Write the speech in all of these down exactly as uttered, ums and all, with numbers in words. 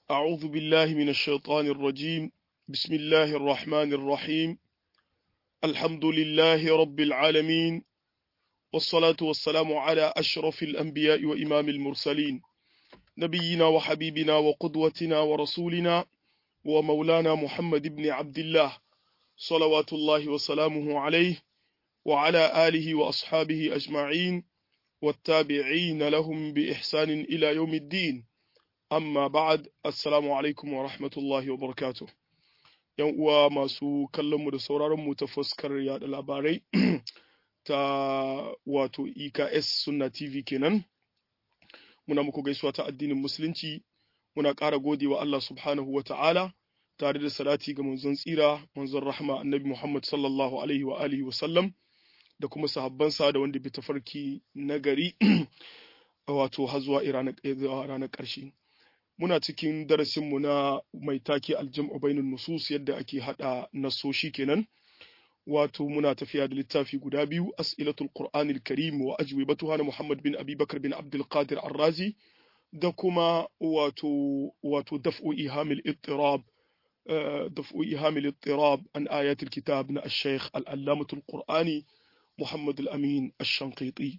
أعوذ بالله من الشيطان الرجيم بسم الله الرحمن الرحيم الحمد لله رب العالمين والصلاة والسلام على أشرف الأنبياء وإمام المرسلين نبينا وحبيبنا وقدوتنا ورسولنا ومولانا محمد بن عبد الله صلوات الله وسلامه عليه وعلى آله وأصحابه أجمعين والتابعين لهم بإحسان إلى يوم الدين amma ba'ad assalamu alaikum wa rahmatullahi wa barakatuh yan uwa masu kallon mu da sauraron mu ta fuskar yada labarai ta wato E K S Sunna T V kenan muna muku gaisuwa ta addinin musulunci muna ƙara godewa Allah subhanahu wa ta'ala tare da salati ga manzon tsira manzon rahma annabi Muhammad sallallahu alaihi wa alihi wa sallam da kuma sahabbansa da wanda bi tafarki nagari wato har zuwa ranar ƙarshe. Muna cikin darasinmu na mai take aljam'u bainun nusus yadda ake hada nasoshi kenan wato muna tafiya da littafi guda biyu as'ilatul qur'anil karim wa ajwibatuha na Muhammad bin Abi Bakar bin Abdul Qadir Ar-Razi da kuma wato wato daf'u ihamil ittirab daf'u ihamil ittirab an ayatul kitab na al-Sheikh al-Allamatul Qur'ani Muhammad al-Amin ash-Shanqiti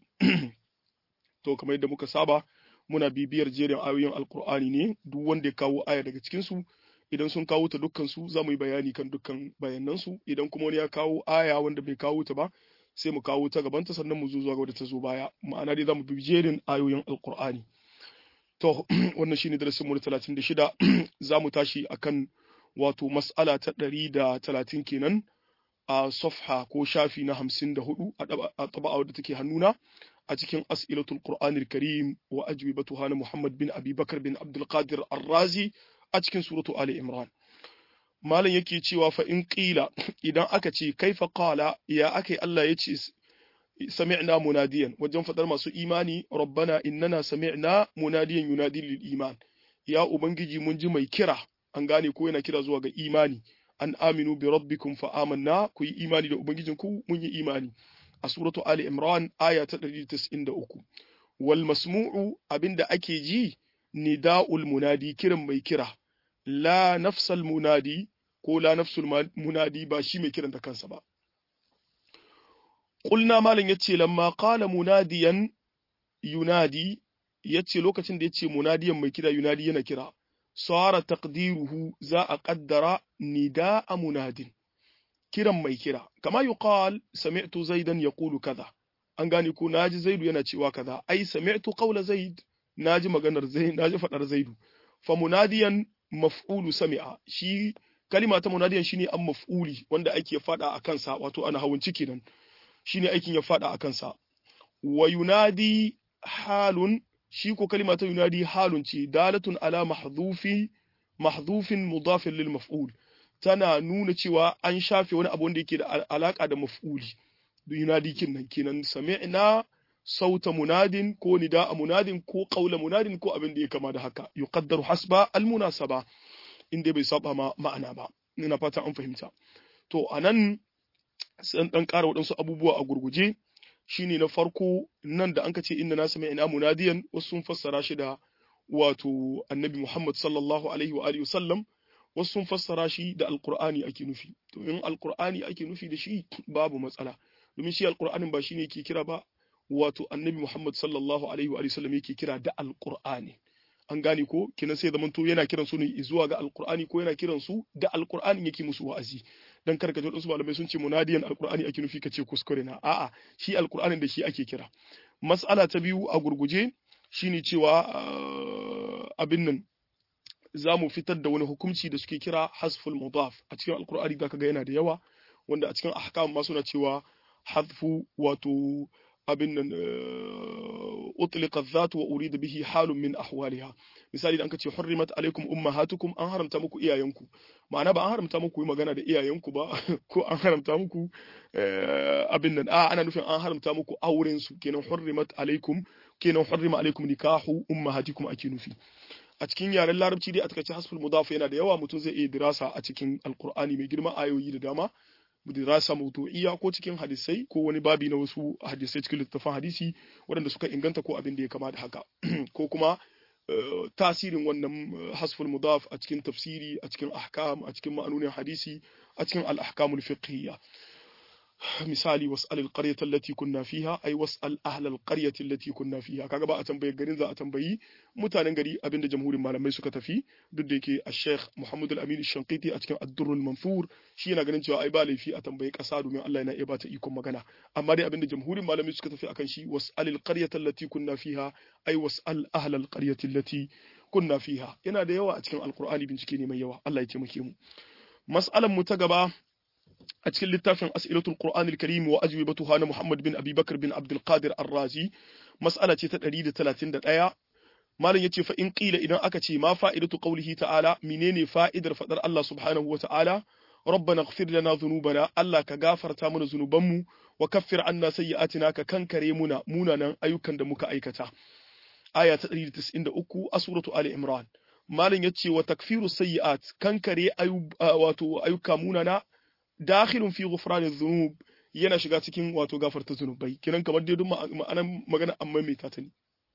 to kamar yadda muka saba muna bibiyar jerin ayoyin alkur'ani ne duk wanda ya kawo aya daga cikin su idan sun kawo ta dukkan su za mu yi bayani kan dukkan bayanan su idan kuma wani ya kawo aya wanda bai kawo ta ba sai mu kawo ta gaban ta sannan mu zo zuwa ga wadda ta zo baya ma'ana dai za mu bi jerin ayoyin alkur'ani to wannan shine darasin mu na talatin da shida za mu tashi akan wato mas'ala ta ɗari da talatin kenan a safha ko shafi na hamsin da hudu a taba'a wadda take hannuna a cikin as'ilatul Qur'anil Karim wa ajwibatuha na Muhammad bin Abi Bakar bin Abdul Qadir Ar-Razi a cikin suratu Ali Imran. Malam yake cewa fa in qila idan aka ce kaifa qala ya akai Allah ya ce sami'na munadiyan wajen fadar masu imani rabbana innana sami'na munadiyan yunadi lil iman ya ubangiji mun ji mai kira an gane ko yana kira zuwa ga imani an aminu bi rabbikum fa amanna ku yi imani da ubangijinku mun yi imani a suratu Ali Imran aya ta ɗari da tis'in da uku wal masmu'u abinda ake ji nida'ul munadi kiran mai kira la nafsal munadi ko la nafsul munadi ba shi mai kiran da kansa ba qulna malan yace lamma qala munadiyan yunadi yace lokacin da yace munadiyan mai kira yunadi yana kira sara taqdiruhu za a qaddara nida'a munadin kiran mai kira kama yuqal sami'tu zaidan yaqulu kaza an gane ko naji zaidu yana cewa kaza ai sami'tu qawla zaid naji maganar zaid naji fadar zaidu fa munadiyan maf'ulu sami'a shi kalima ta munadiyan shine an maf'uli wanda ake fada akan sa wato ana hawan ciki nan shine aikin ya fada akan sa wa yunadi halun shi ko kalima ta yunadi halun ce dalatun ala mahdhufi mahdhufin mudafin lil maf'ul tana nuna cewa an shafe wani abu wanda yake da alaka da maf'uli yunadi kinnan kenan sami'na sauta munadin ko nida'a munadin ko qawla munadin ko abin da ya kama da haka yuqaddaru hasba almunasaba inda bai saba ma ma'ana ba ina fata an fahimta to anan sai dan ƙara waɗansu abubuwa a gurguje shine na farko nan da anka ce inna na sami'na munadiyan wasu sun fassara shi da wato annabi Muhammad sallallahu alaihi wa alihi wasallam wasu sun fassara shi da alkur'ani ake nufi to in alkur'ani ake nufi da shi babu matsala domin shi alkur'anin ba shine yake kira ba wato annabi Muhammad sallallahu alaihi wa sallam yake kira da alkur'ani an gane ko kinan sai zaman to yana kiran su ne zuwa ga alkur'ani ko yana kiran su da alkur'anin yake musu wa'azi dan karka ji wasu malamai sun ce munadiyan alkur'ani ake nufi kace kuskure na a'a shi alkur'anin da shi ake kira mas'ala ta biyu a gurguje shine cewa abin nan za mu fitar da wani hukunci da suke kira hasful mudaf a cikin alkur'ani da kaga yana da yawa wanda a cikin ahkam ma suna cewa hadfu wato abin nan utliqa adh-dhat wa urida bihi halun min ahwaliha misali da an kace hurrimat alaikum ummahatukum an haramta muku iyayenku ma'ana ba an haramta muku yi magana da iyayenku ba ko an haramta muku abin nan a ana nufin an haramta muku auren su kenan hurrimat alaikum kenan hurrima alaikum nikahu ummahatikum ake nufi a cikin yaren larabci dai a takaice hasful mudaf yana da yawa mutum zai iya dirasa a cikin alkur'ani mai girma ayoyi da dama dirasa mawdu'iyya ko cikin hadisai ko wani babi na wasu hadisai cikin littafin hadisi waɗanda suka inganta ko abin da ya kama da haka ko kuma tasirin wannan hasful mudaf a cikin tafsiri a cikin ahkam a cikin ma'anonin hadisi a cikin al-ahkamul fiqhiyya misali was'al al-qaryata allati kunna fiha ay was'al ahla al-qaryati allati kunna fiha kaga ba a tambaye garin za a tambayi mutanen gari abinda jamhurin malamai suka tafi duk da yake al-sheikh Muhammad al-Amin al-Shanqiti a cikin ad-Durr al-Mansur shi yana ganin cewa ai ba laifi a tambayi kasa domin Allah yana iya bata ikon magana amma dai abinda jamhurin malamai suka tafi akan shi was'al al-qaryata allati kunna fiha ay was'al ahla al-qaryati allati kunna fiha yana da yawa a cikin al-Qur'ani bincike ne mai yawa Allah ya taimake mu mas'alan mu ta gaba a cikin littafin as'ilatul qur'anil karim wa ajwibatuha na Muhammad bin Abi Bakr bin Abdul Qadir Ar-Razi mas'ala ce ta ɗari da talatin da ɗaya malam yace fa in qila idan aka ce ma fa'idatu qawlihi ta'ala menene fa'idar fadar Allah subhanahu wa ta'ala rabbana ighfir lana dhunubana Allah ka gafarta mana zunubanmu wa kaffir anna sayyi'atina ka kankare muna munanan ayyukan da muka aikata aya ta ɗari da tis'in da uku a suratu Ali Imran malam yace wa takfiru sayyi'at kankare wato ayyuka munana dakhilun fi ghufran adh-dhunub yana shiga cikin wato gafarta zunubai kiran kamar dai duk ma'anan magana amma mai ta ne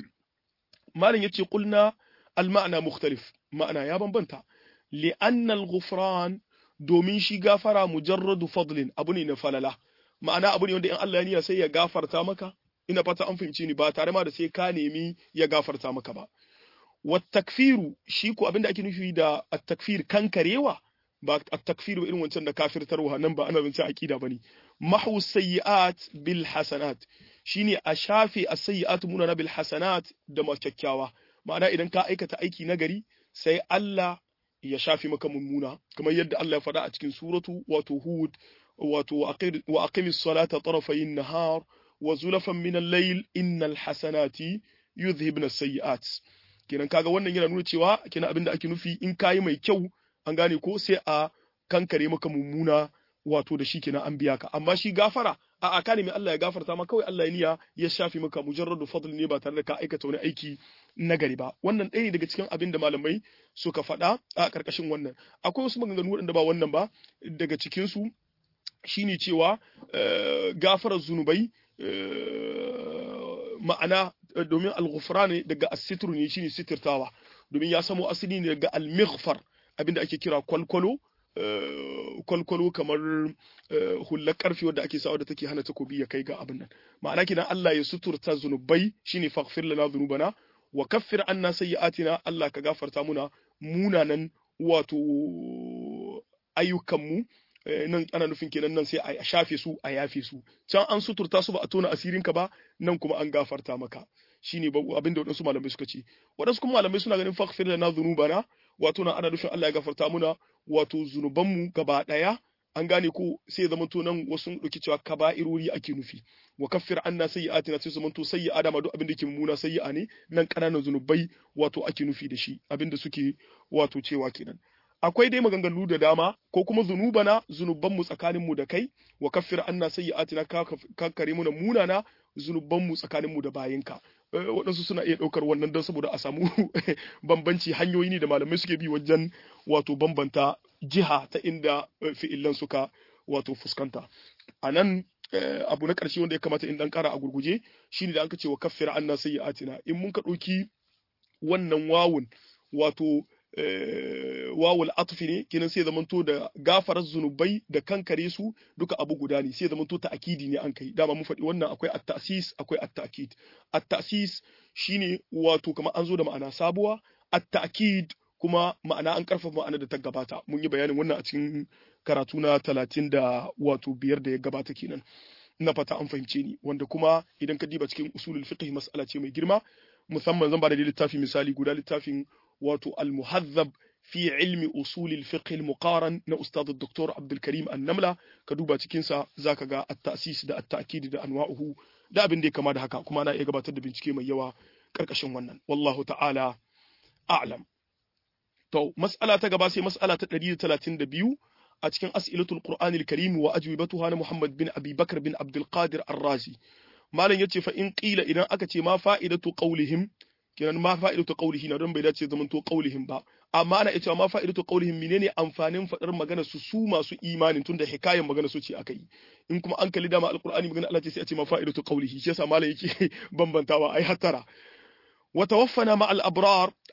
malin yace qulna al-ma'na mukhtalif ma'ana ya bambanta li anna al-ghufran domin shi gafara mujarradu fadlin abu ne na falala ma'ana abu ne wanda in Allah ya niyya sai ya gafarta maka ina fata an fahimce ni ba tare ma da sai ka nemi ya gafarta maka ba wa takfiru shi ko abinda ake nufi da at-takfir kankarewa ba at-takfir irin wancan da kafirtarwa nan ba ana zance aqida bane mahu sayyi'at bil hasanat shine a shafe as-sayyi'at munana bil hasanat da makakkiyawa ma'ana idan ka aikata aiki nagari sai Allah ya shafe maka mummuna kamar yadda Allah ya faɗa a cikin suratu wato hud wato wa aqimis salata tarafayn nahar wa zulafan min al-layl innal hasanati yudhhibna as-sayyi'at kenan kaga wannan yana nuna cewa kenan abinda ake nufi in kayi mai kyau an gane ko sai a kankare maka mummuna wato da shi kenan an biya ka amma shi gafara a aka ne mai Allah ya gafarta maka kawai Allah ya niya ya shafi maka mujarradu fadl ne ba tare da ka aikata wani aiki nagari ba wannan ɗaya ne daga cikin abin da malamai suka faɗa a ƙarƙashin wannan akwai wasu maganganu waɗanda ba wannan ba daga cikin su shine cewa gafarar zunubai ma'ana domin al-ghufran daga as-sitru ne shine sitirtawa domin ya samo asali ne daga al-mighfar abinda ake kira kwalkwalo kwalkwalo kamar hullar karfi wadda ake sawa da take hana takobi ya kai ga abin nan ma'ana kidan Allah ya suturta zunubai shine faghfir lana dhunubana wa kaffir anna sayyi'atina Allah ka gafarta muna munanan wato ayyukanmu nan ana nufin kenan nan sai a shafe su a yafe su can an suturta su ba a tona asirinka ba nan kuma an gafarta maka shine abinda wadansu malamai suka ce wadansu kuma malamai suna ganin faghfir lana dhunubana wato na ana nufin Allah ya gafarta muna wato zunubanmu gaba daya an gane ko sai ya zama to nan wasu dauki cewa kaba'irori ake nufi wa kaffir anna sayyi'atina sai zama to sayyi'a da ma duk abin da yake muna sayyi'a ne nan kananan zunubai wato ake nufi da shi abinda suke wato cewa kenan akwai dai maganganu da dama ko kuma zunubana zunubanmu tsakaninmu da kai wa kaffir anna sayyi'atina ka kare muna munana zunubanmu tsakaninmu da bayinka waɗansu suna iya ɗaukar wannan don saboda a samu bambanci hanyoyi ne da malamai suke bi wajen wato bambanta jiha ta inda fi'illan suka wato fuskanta a nan abu na ƙarshe wanda ya kamata in ɗan ƙara a gurguje shine da aka ce wa kaffir anna sayyi'atina in mun ka ɗauki wannan wawun wato wawul atfi ne kinan sai zamanto da gafarar zunubai da kankare su duka abu guda ne sai zamanto ta'kidi ne an kai dama mun faɗi wannan akwai at-ta'sis akwai at-ta'kid at-ta'sis shine wato kamar an zo da ma'ana sabuwa at-ta'kid kuma ma'ana an karfafa ma'ana da ta gabata mun yi bayanin wannan a cikin karatu na talatin da wato biyar da ya gabata kenan ina fata an fahimce ni wanda kuma idan ka diba cikin usulul fiqh mas'ala ce mai girma musamman zan ba da littafi misali guda littafin wato al-muhazzab fi ilmi usul al-fiqh al-muqaran na ustad Doktor Abdul Karim An-Namla ka duba cikin sa zaka ga at-ta'sis da at-ta'kid da anwa'uhu da abin da ya kama da haka kuma na iya gabatar da bincike mai yawa karkashin wannan wallahu ta'ala a'lam to mas'ala ta gaba sai mas'ala ta ɗari da talatin da biyu a cikin as'ilatul qur'anil karim wa ajwibatuha na Muhammad bin Abi Bakr bin Abdul Qadir Ar-Razi malam yace fa in qila idan aka ce ma fa'idatu qawlihim kenan ma fa'idatu qawlihi na don bai dace zaman to qawlihim ba amma ana cewa ma fa'idatu qawlihim menene amfanin fadar magana su su masu imanin tunda hikayen magana su ce akai in kuma an kalli dama alqur'ani magana Allah ce sai a ce ma fa'idatu qawlihi shi yasa malam yake bambantawa ai hatara wa tawaffana ma al abrar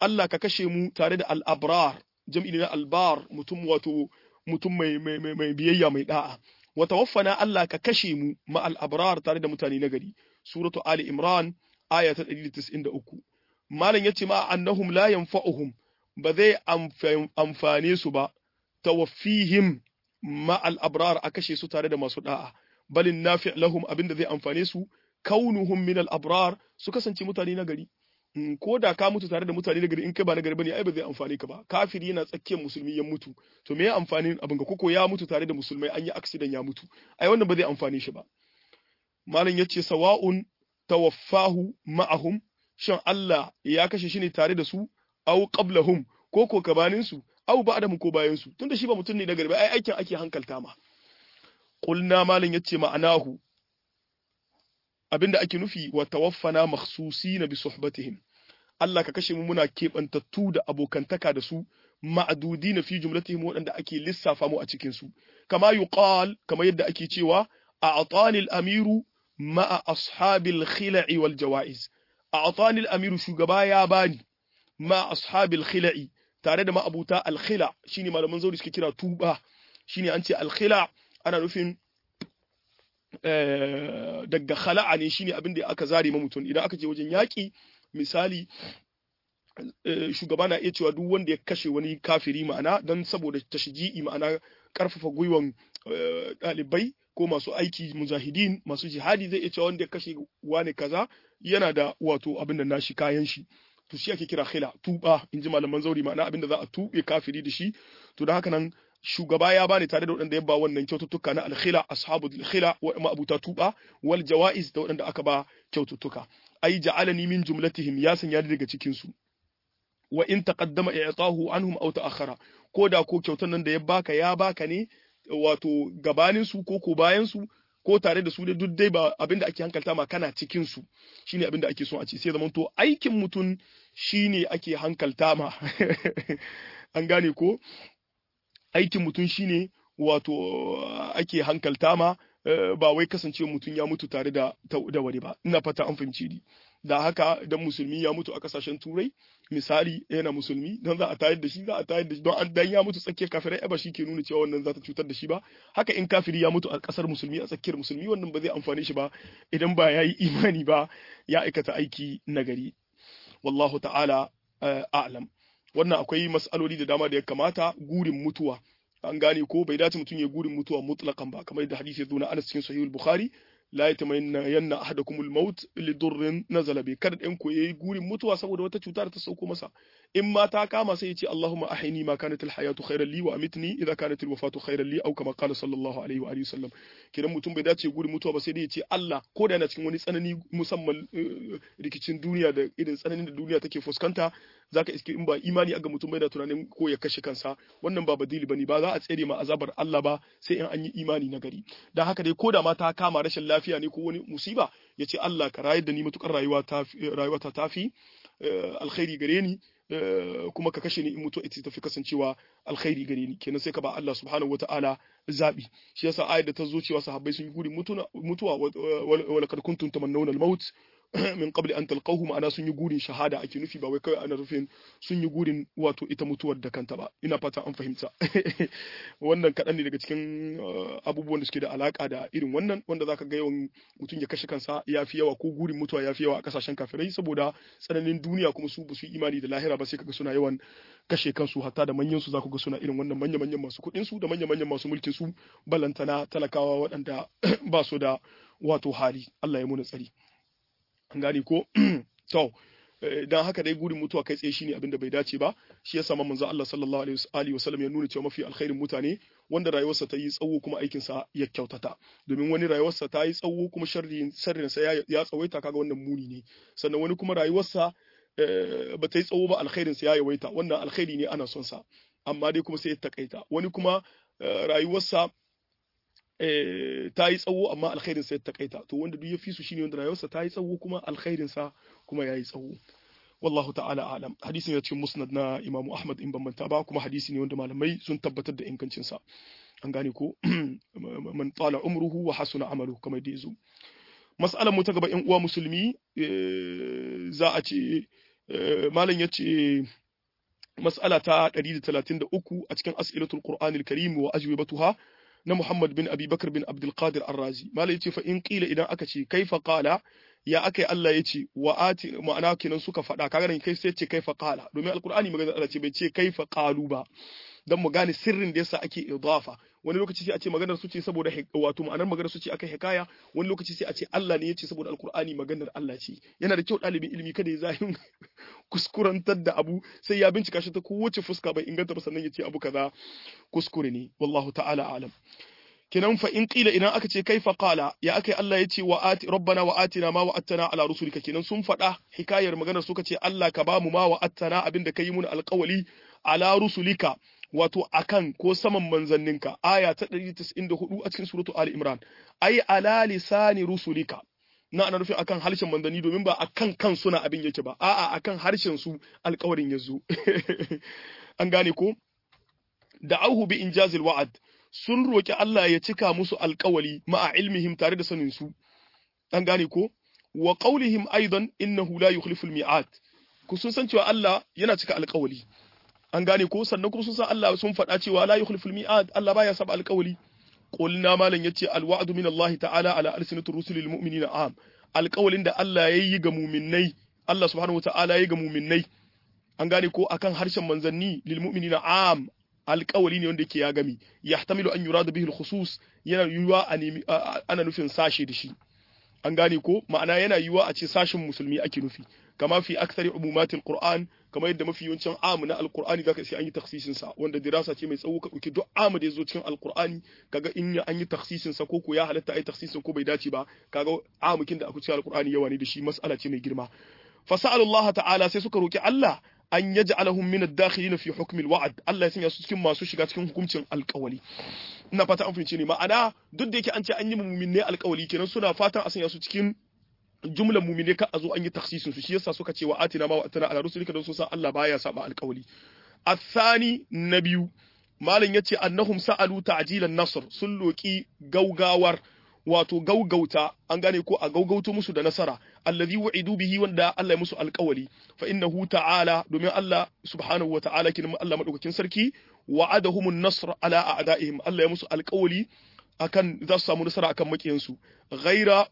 Allah ka kashe mu tare da al-abrar jam'i na albar mutum wato mutum mai mai mai biyayya mai da'a wa tawaffana Allah ka kashe mu ma al-abrar tare da mutane nagari suratu ali imran aya ta ɗari da tis'in da uku malam yace ma annahum la yanfa'uhum ba zai amfane su ba tawaffihim ma al-abrar a kashe su tare da masu da'a balin nafi' lahum abinda zai amfane su kaunuhum min al-abrar su kasance mutane nagari ko da ka mutu tare da mutane nagari in kai ba nagari bane ai ba zai amfane ka ba kafiri yana tsakiyar musulmi ya mutu to me ya amfani abin ga koko ya mutu tare da musulmai an yi accident ya mutu ai wannan ba zai amfane shi ba malam yace sawa'un tawaffahu ma'ahum shan Allah ya kashe shi ne tare da su aw qablahum ko ko gabanin su aw ba'dahum ko bayan su tunda shi ba mutum ne nagari ba ai aikin ake hankalta ma qulna malam yace ma'anahu abinda ake nufi wa tawaffana makhsusina bi suhbatihim Allah ka kashe mu muna kebantattu da abokantaka da su ma'dudina fi jumlatihim wadanda ake lissafa mu a cikin su kama yuqal kama yadda ake cewa a'tani al-amiru ma'a ashabil khila'i wal jawaiz a'tani al-amiru shugaba ya bani ma ashabil khila'i tare da ma'abuta al-khila shine malaman zauri suke kira tuba shine an ce al-khila ana nufin daga khala'a ne shine abin da aka zare ma mutum idan aka je wajen yaƙi misali shugaba na iya cewa duk wanda ya kashe wani kafiri ma'ana don saboda tashji'i ma'ana karfafa gwiwan ɗalibai ko masu aiki mujahidin masu jihadi zai iya cewa wanda ya kashe wani kaza yana da wato abin da nashi kayan shi to shi ake kira khila tuba in ji malaman zauri ma'ana abin da za a tuɓe kafiri da shi to da haka nan shugaba ya bani tare da waɗanda ya ba wannan kyaututtuka na alkhila ashabu alkhila wa ma'abuta tuba wal jawaiz da waɗanda aka ba kyaututtuka ai ja'alani min jumlatihim ya sanya ni daga cikin su wa in taqaddama i'tahu anhum aw ta'akhkhara ko da ko kyautan nan da ya baka ya baka ne wato gabanin su ko ko bayan su ko tare da su da duk dai ba abinda ake hankalta ma kana cikin su shine abinda ake so a ce sai zaman to aikin mutun shine ake hankalta ma an gane ko aikin mutum shine wato ake hankalta ma ba wai kasancewa mutum ya mutu tare da da wani ba ina fata an fahimci ni da haka dan musulmi ya mutu a kasashen turai misali yana musulmi dan za a tayar da shi za a tayar da shi don an dan ya mutu tsakiyar kafirai ba shi ke nuna cewa wannan za ta cutar da shi ba haka in kafiri ya mutu a kasar musulmi a tsakiyar musulmi wannan ba zai amfane shi ba idan ba yayi imani ba ya aikata aiki nagari wallahu ta'ala a'lam wannan akwai mas'aloli da dama da ya kamata gurin mutuwa an gane ko bai dace mutum ya gurin mutuwa mutlaqan ba kamar yadda hadisi ya zo na Anas cikin Sahih al-Bukhari la yatamanna yanna ahadakumul maut li durrin nazala bi kada ɗan ko yayi gurin mutuwa saboda wata cuta da ta sauko masa in ma ta kama sai ya ce Allahumma ahini ma kanat al-hayatu khayran li wa amitni idha kanat al-wafatu khayran li aw kama qala sallallahu alaihi wa alihi wasallam kidan mutum bai dace gurin mutuwa ba sai dai ya ce Allah ko da yana cikin wani tsanani musamman rikicin duniya da irin tsananin da duniya take fuskanta zaka iske in ba imani aga mutum bai da tunanin ko ya kashe kansa wannan ba badili bane ba za a tsere ma azabar Allah ba sai in an yi imani na gari dan haka dai ko da ma ta kama rashin lafiya ne ko wani musiba yace Allah ka rayar da ni matukar rayuwa ta rayuwa ta tafi alkhairi gare ni kuma ka kashe ni in mutu ita tafi kasancewa alkhairi gare ni kenan sai ka ba Allah subhanahu wataala zabi shi yasa ayat da ta zo cewa sahabbai sun yi gurin mutuwa wa laqad kuntum tamannawna al-maut min qabli an talqahu ma'ana sun yi gurin shahada ake nufi ba wai kai ana rufin sun yi gurin wato ita mutuwar da kanta ba ina fata an fahimta wannan kadan ne daga cikin abubuwan da suke da alaka da irin wannan wanda zaka ga yawan mutum ya kashe kansa yafi yawa ko gurin mutuwa yafi yawa a kasashen kafirai saboda tsananin duniya kuma su ba su imani da lahira ba sai kaga suna yawan kashe kansu hatta da manyan su zaku ga suna irin wannan manya manyan masu kuɗin su da manya manyan masu mulkin su balantana talakawa waɗanda ba su da wato hali Allah ya muna tsari an gane ko to dan haka dai gurin mutuwa kai tsaye shine abin da bai dace ba shi yasa manzo Allah sallallahu alaihi wasallam ya nuna cewa mafi alkhairin mutane wanda rayuwarsa ta yi tsawo kuma aikin sa ya kyautata domin wani rayuwarsa ta yi tsawo kuma sharrin sharrin sa ya tsawaita kaga wannan muni ne sannan wani kuma rayuwarsa ba ta yi tsawo ba alkhairin sa ya yawaita wannan alkhairi ne ana son sa amma dai kuma sai ya takaita wani kuma rayuwarsa ta yi tsawo amma alkhairin sa ya takaita to wanda duk ya fi su shine wanda rayuwarsa ta yi tsawo kuma alkhairin sa kuma yayi tsawo wallahu ta'ala alam hadisin ya ce musnad na imamu ahmad in bambanta ba kuma hadisi ne wanda malamai sun tabbatar da ingancin sa an gane ko man tala umruhu wa hasuna amaluhu kamar da yazo mas'alar mu ta gaba ƴan uwa musulmi za a ce malam yace mas'ala ta ɗari da talatin da uku a cikin as'ilatul qur'anil karim wa ajwibatuha na Muhammad bin Abi Bakr bin Abdul Qadir Ar-Razi malam yace fa in qila idan aka ce kaifa qala ya akai Allah yace wa ati ma'ana kenan suka faɗa kaga nan kai sai ce kaifa qala domin alqur'ani magana Allah ce bai ce kaifa qalu ba dan mu gane sirrin da yasa ake idafa wani lokaci sai a ce maganar su ce saboda wato ma'anar maganar su ce akai hikaya wani lokaci sai a ce Allah ne yace saboda alqur'ani maganar Allah ce yana da kyau dalibin ilimi kada ya zahin kuskurantar da abu sai ya bincika shi ta kowace fuska bai inganta ba sannan yace abu kaza kuskure ne wallahu ta'ala alam kenan fa in qila idan aka ce kaifa qala ya akai Allah yace wa ati rabbana wa atina ma wa'adtana ala rusulika kenan sun faɗa hikayar maganar suka ce Allah ka bamu ma wa'adtana abinda kai mun alƙawali ala rusulika wato akan ko saman manzanninka aya ta ɗari da tis'in da hudu a cikin suratu Ali Imran ai ala lisani rusulika na ana nufin akan harshen manzanni domin ba akan kan suna abin yake ba a'a akan harshen su alƙawarin yazo an gane ko da'awhu bi injazil wa'ad sun roki Allah ya cika musu alƙawali ma'a ilmihim tare da sanin su an gane ko wa qawlihim aidan innahu la yukhlifu al-mi'ad ku sun san cewa Allah yana cika alƙawali an gane ko sannan kuma sun san Allah sun faɗa cewa la yukhliful mi'ad Allah baya saba alƙawali qulna malan yace alwa'du min Allah ta'ala ala alsinatir rusulil mu'minina am alƙawalin da Allah yayi ga mu'minnai Allah subhanahu wata'ala yayi ga mu'minnai an gane ko akan harshen manzanni lil mu'minina am alƙawali ne wanda yake ya gami yahtamilu an yurada bihi al-khusus yana yuwa ana nufin sashe da shi an gane ko ma'ana yana yiwa a ce sashin musulmi ake nufi kama fi akthari umumatil qur'an kamar yadda mafi yawancin amu na alqur'ani zaka sai an yi takhsisin sa wanda dirasa ce mai tsawo ka dauki duk amu da yazo cikin alqur'ani kaga in an yi takhsisin sa ko ko ya halatta ai takhsisin ko bai dace ba kaga amukin da aka cikin alqur'ani yawa ne da shi mas'ala ce mai girma fasallallahu ta'ala sai suka roki Allah an yaj'alahum min ad-dakhilin fi hukm al-wa'd Allah ya sanya su cikin masu shiga cikin hukuncin alƙawali ina fata an fahimce ne ma'ana duk da yake an ce an yi mu'minne alƙawali kenan suna fatan a sanya su cikin jumlar mu'mine ka a zo an yi takhsisin su shi yasa suka ce wa atina ma wa atana ala rusulika don su san Allah baya saba alƙawali athani nabiyu malam yace annahum sa'alu ta'jilan nasr sun loki gaugawar wato gaugauta an gane ko a gaugauto musu da nasara allazi wa'idu bihi wanda Allah ya musu alƙawali fa innahu ta'ala domin Allah subhanahu wa ta'ala kin Allah madaukakin sarki wa'adahumun nasr ala a'da'ihim Allah ya musu alƙawali akan za su samu nasara akan makiyansu ghaira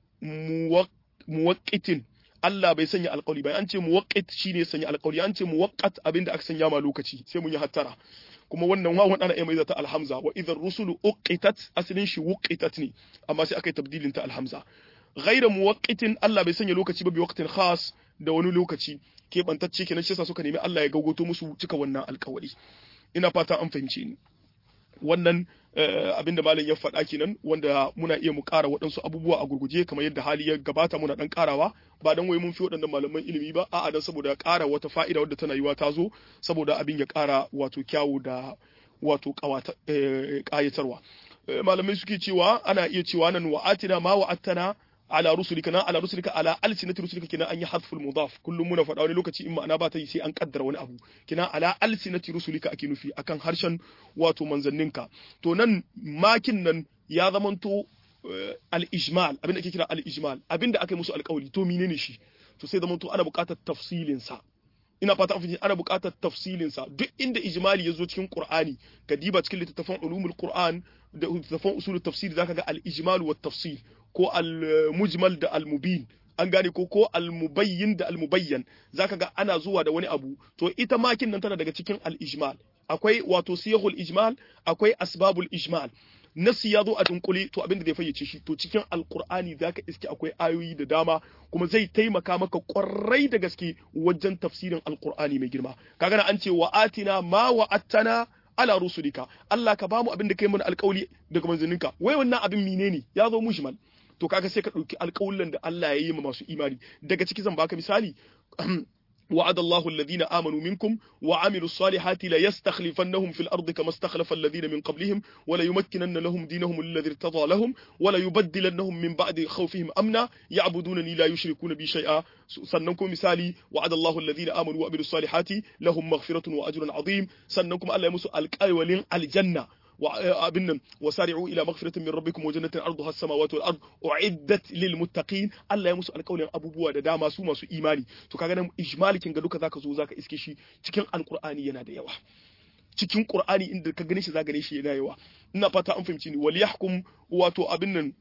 muwaqqitin Allah bai sanya alƙawli ba an ce muwaqqit shine sanya alƙawli an ce muwaqqat abinda aka sanya ma lokaci sai mun yi hattara kuma wannan wawan ana iya mai zata alhamza wa idhar rusulu uqitat aslin shi wuqitat ne amma sai aka yi tabdilin ta alhamza ghayra muwaqqitin Allah bai sanya lokaci ba bi waqtin khas da wani lokaci ke bantacce kenan shi yasa suka nemi Allah ya gaugoto musu cika wannan alƙawari ina fata an fahimce ni wannan abinda malam ya faɗa kenan wanda muna iya mu ƙara waɗansu abubuwa a gurguje kamar yadda hali ya gabata muna ɗan ƙarawa ba dan wai mun fi waɗannan malaman ilimi ba a'a dan saboda ƙara wata fa'ida wadda tana yiwa ta zo saboda abin ya ƙara wato kyawu da wato ƙayatarwa malamai suke cewa ana iya cewa nan wa'atina ma wa'atana ala rusulika na ala rusulika ala alsinati rusulika kina an yi hadful mudaf kullum muna faɗa wani lokaci in ma'ana ba ta yi sai an kaddara wani abu kina ala alsinati rusulika ake nufi akan harshen wato manzanninka to nan makin nan ya zamanto al-ijmal abin da ake kira al-ijmal abin da aka yi musu alƙawari to menene shi to sai zamanto ana buƙatar tafsilin sa ina fata an ana buƙatar tafsilin sa duk inda ijmali yazo cikin Qur'ani ka diba cikin littattafan ulumul Qur'an da littattafan usul tafsir zaka ga al-ijmal wa tafsil ko al-mujmal da al-mubin an gane ko ko al-mubayyin da al-mubayyan zaka ga ana zuwa da wani abu to ita makin nan tana daga cikin al-ijmal akwai wato siyahul ijmal akwai asbabul ijmal nasi ya zo a dunkule to abinda zai fayyace shi to cikin alqur'ani zaka iske akwai ayoyi da dama kuma zai taimaka maka kwarai da gaske wajen tafsirin alqur'ani mai girma kaga na an ce wa atina ma wa attana ala rusulika Allah ka bamu abin da kai mana alƙawli daga manzanninka wai wannan abin menene ya zo mujmal to kaga sai ka dauki alƙawlan da Allah ya yi ma masu imani daga ciki zan baka misali وعد الله الذين آمنوا منكم وعملوا الصالحات ليستخلفنهم في الأرض كما استخلف الذين من قبلهم ولا يمكنن لهم دينهم الذي ارتضى لهم ولا يبدلنهم من بعد خوفهم أمنا يعبدونني لا يشركون بي شيئا سننكم مثالي وعد الله الذين آمنوا وعملوا الصالحات لهم مغفرة وأجر عظيم سننكم الله يمسوا القاولين الجنة wa abin nan wasari'u ila maghfiratin min rabbikum wa jannatin arduha as-samawati wal ard u'iddat lil muttaqin Allah ya musu alƙawarin abubuwa da dama su masu imani to kaga nan ijmalikin ga duka zaka zo zaka iske shi cikin alqur'ani yana da yawa cikin qur'ani inda ka gane shi zaka gane shi yana yawa ina fata an fahimci ni wal yahkum wato abin nan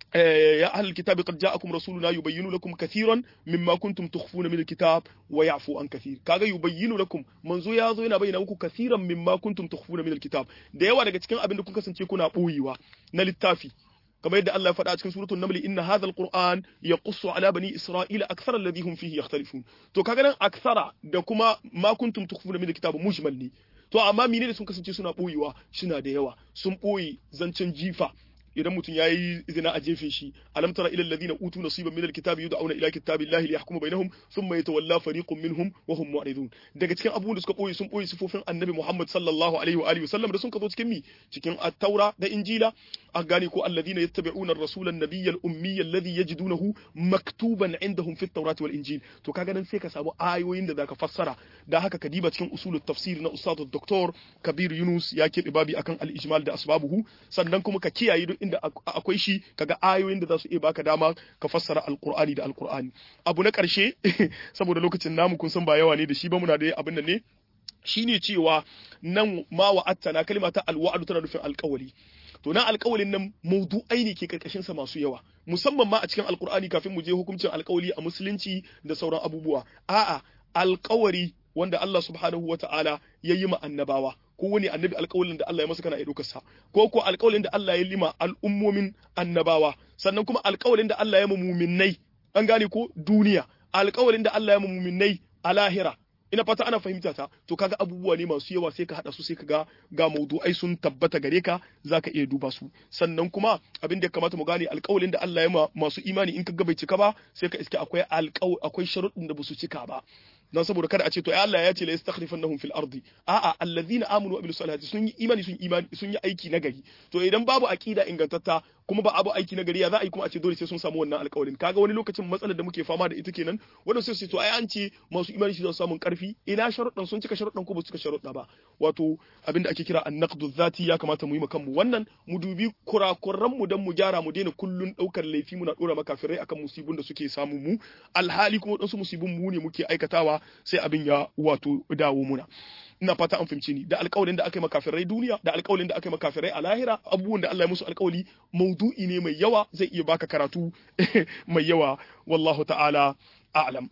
يا أهل الكتاب قد جاءكم رسولنا يبين لكم كثيرا مما كنتم تخفون من الكتاب ويعفو عن كثير كاغا يبين لكم منزو yazo yana bayyana muku kathiran mimma kuntum tukhfuna min alkitab da yawa daga cikin abin da kun kasance kuna boyewa na littafi kamar yadda Allah ya faɗa a cikin suratul naml inna hadha alquran yaqussu ala bani isra'ila akthara alladhi hum fihi yakhtalifun to kaga nan akthara da kuma ma kuntum tukhfuna min alkitab mujmal ne to amma menene sun kasance suna boyewa suna da yawa sun boye zancen jifa idan mutum yayi zina a jefe shi alam tara ila alladhina utu nasiban min alkitabi yud'auna ila kitabillahi liyahkuma bainahum thumma yatawalla fariqun minhum wa hum mu'ridun daga cikin abubuwan da suka boye sun boye sifofin annabi Muhammad sallallahu alaihi wa alihi wasallam da sun kazo cikin mi cikin at-taura da injila a gane ko alladhina yattabi'una ar-rasula an-nabiyya al-ummiyya alladhi yajidunahu maktuban indahum fi at-taurati wal injil to kaga nan sai ka samu ayoyin da zaka fassara da haka kadiba cikin usulut tafsir na ustad doktor Kabir Yunus ya ke babi akan al-ijmal da asbabuhu sannan kuma ka kiyaye inda akwai shi kaga ayoyin da za su iya baka dama ka fassara alqur'ani da alqur'ani abu na karshe saboda lokacin namu kun san ba yawa ne da shi ba muna da abin nan ne shine cewa nan ma wa'attana kalma ta alwa'du tana nufin alƙawali to nan alƙawalin nan mawdu'ai ne ke karkashin sa masu yawa musamman ma a cikin alqur'ani kafin mu je hukuncin alƙawali a musulunci da sauran abubuwa a'a alƙawari wanda Allah subhanahu wata'ala ya yi ma annabawa ko wani annabi alƙawalin da Allah ya masa kana iya ɗaukar sa ko ko alƙawalin da Allah ya lima al'ummomin annabawa sannan kuma alƙawalin da Allah ya ma mu'minnai an gane ko duniya alƙawalin da Allah ya ma mu'minnai a lahira ina fata ana fahimta ta to kaga abubuwa ne masu yawa sai ka hada su sai ka ga ga maudu'ai sun tabbata gare ka zaka iya duba su sannan kuma abin da ya kamata mu gane alƙawalin da Allah ya ma masu imani in ka ga bai cika ba sai ka iske akwai alƙaw akwai sharuɗin da ba su cika ba dan saboda kada a ce to ai Allah ya ce la yastakhlifannahum fil ardi a'a allazina amanu wa amilus salihati sun yi imani sun imani sun yi aiki nagari to idan babu aqida ingantatta kuma ba abu aiki nagari ya za a yi kuma a ce dole sai sun samu wannan alƙawarin kaga wani lokacin matsalar da muke fama da ita kenan wannan sai su to ai an ce masu imani su samun karfi ina sharuɗan sun cika sharuɗan ko ba su cika sharuɗa ba wato abinda ake kira an-naqdu dhati ya kamata mu yi makan mu wannan mu dubi kurakuran mu dan mu gyara mu daina kullun daukar laifi muna dora makafirai akan musibun da suke samu mu alhali kuma wadansu musibun mu ne muke aikatawa sai abin ya wato dawo muna ina fata an fahimci ni da alƙawarin da aka yi makafirai duniya da alƙawarin da aka yi makafirai a lahira abubuwan da Allah ya musu alƙawari maudu'i ne mai yawa zai iya baka karatu mai yawa wallahu ta'ala a'lam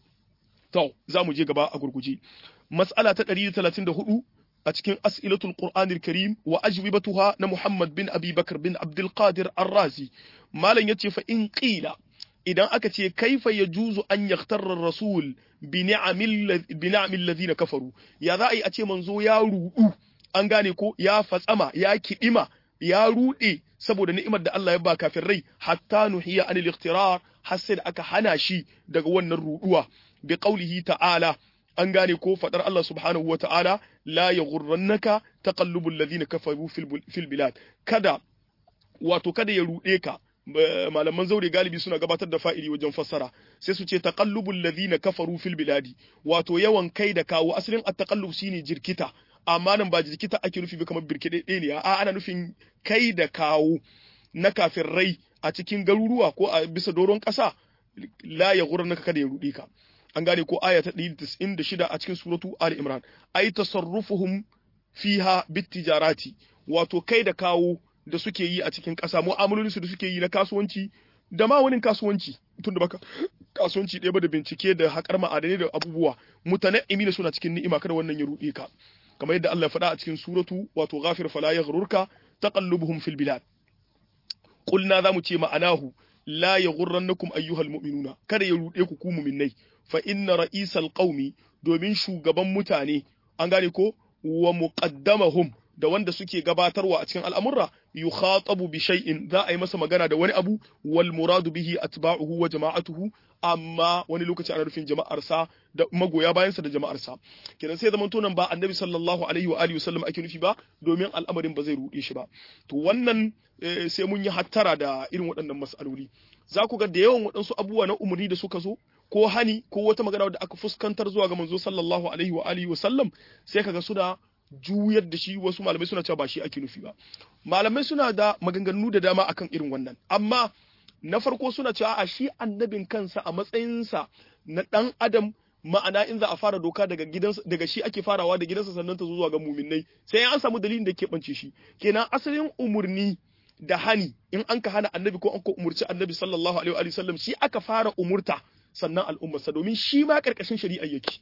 to za mu je gaba a gurguje mas'ala ta ɗari da talatin da hudu a cikin as'ilatul qur'anil karim wa ajwibatuha na Muhammad bin Abi Bakr bin Abdul Qadir Ar-Razi malam yace fa in qila idan aka ce kaifa yajuzu an yaktarra rasul bi ni'amil ladina kafaru ya za a yi a ce manzo ya rudu an gane ko ya fatsama ya kidima ya rude saboda ni'imar da Allah ya ba kafirai hatta nuhiya anil ikhtirar har sai da aka hana shi daga wannan ruduwa bi qaulihi ta'ala an gane ko fadar Allah subhanahu wa ta'ala la yaghurrannaka taqallubul ladina kafaru fil bilad kada wato kada ya rude ka malaman zaure galibi suna gabatar da fa'ili wajen fassara sai su ce taqallubul ladina kafaru fil biladi wato yawan kai da kawo asalin at-taqallub shine jirkita amma nan ba jirkita ake nufi ba kamar birkide ne a ana nufin kai da kawo na kafirai a cikin garuruwa ko a bisa doron ƙasa la ya naka kada ya rudi ka an gane ko aya ta ɗari da tis'in da shida a cikin suratu Ali Imran ay tasarrufuhum fiha bitijarati wato kai da kawo da suke yi a cikin ƙasa mu'amalolin su da suke yi na kasuwanci da ma wani kasuwanci tun da baka kasuwanci ɗaya ba da bincike da haƙar ma'adanai da abubuwa mutana'imina suna cikin ni'ima kada wannan ya ruɗe ka kamar yadda Allah ya faɗa a cikin suratu wato ghafir fala yaghrurka taqallubuhum fil bilad qulna zamu ce ma'anahu la yaghurrannakum ayyuhal mu'minuna kada ya ruɗe ku ku mu'minnai fa inna ra'isal qaumi domin shugaban mutane an gane ko wa muqaddamahum da wanda suke gabatarwa a cikin al'amurra yukhatabu bi shay'in za a yi masa magana da wani abu wal muradu bihi atba'uhu wa jama'atuhu amma wani lokaci ana nufin jama'arsa da magoya bayansa da jama'arsa kenan sai zaman tonan ba annabi sallallahu alaihi wa alihi wasallam ake nufi ba domin al'amarin ba zai rude shi ba to wannan sai mun yi hattara da irin waɗannan mas'aloli za ku ga da yawan waɗansu abubuwa na umarni da suka zo ko hani ko wata magana da aka fuskantar zuwa ga manzo sallallahu alaihi wa alihi wasallam sai kaga suna juyar da shi wasu malamai suna cewa ba shi ake nufi ba malamai suna da maganganu da dama akan irin wannan amma na farko suna cewa a shi annabin kansa a matsayinsa na dan adam ma'ana in za a fara doka daga gidansa daga shi ake farawa da gidansa sannan ta zuwa ga muminai sai an samu dalilin da ke bance shi kenan asalin umurni da hani in an ka hana annabi ko an ka umurci annabi sallallahu alaihi wa sallam shi aka fara umurta sannan al'ummarsa domin shi ma karkashin shari'a yake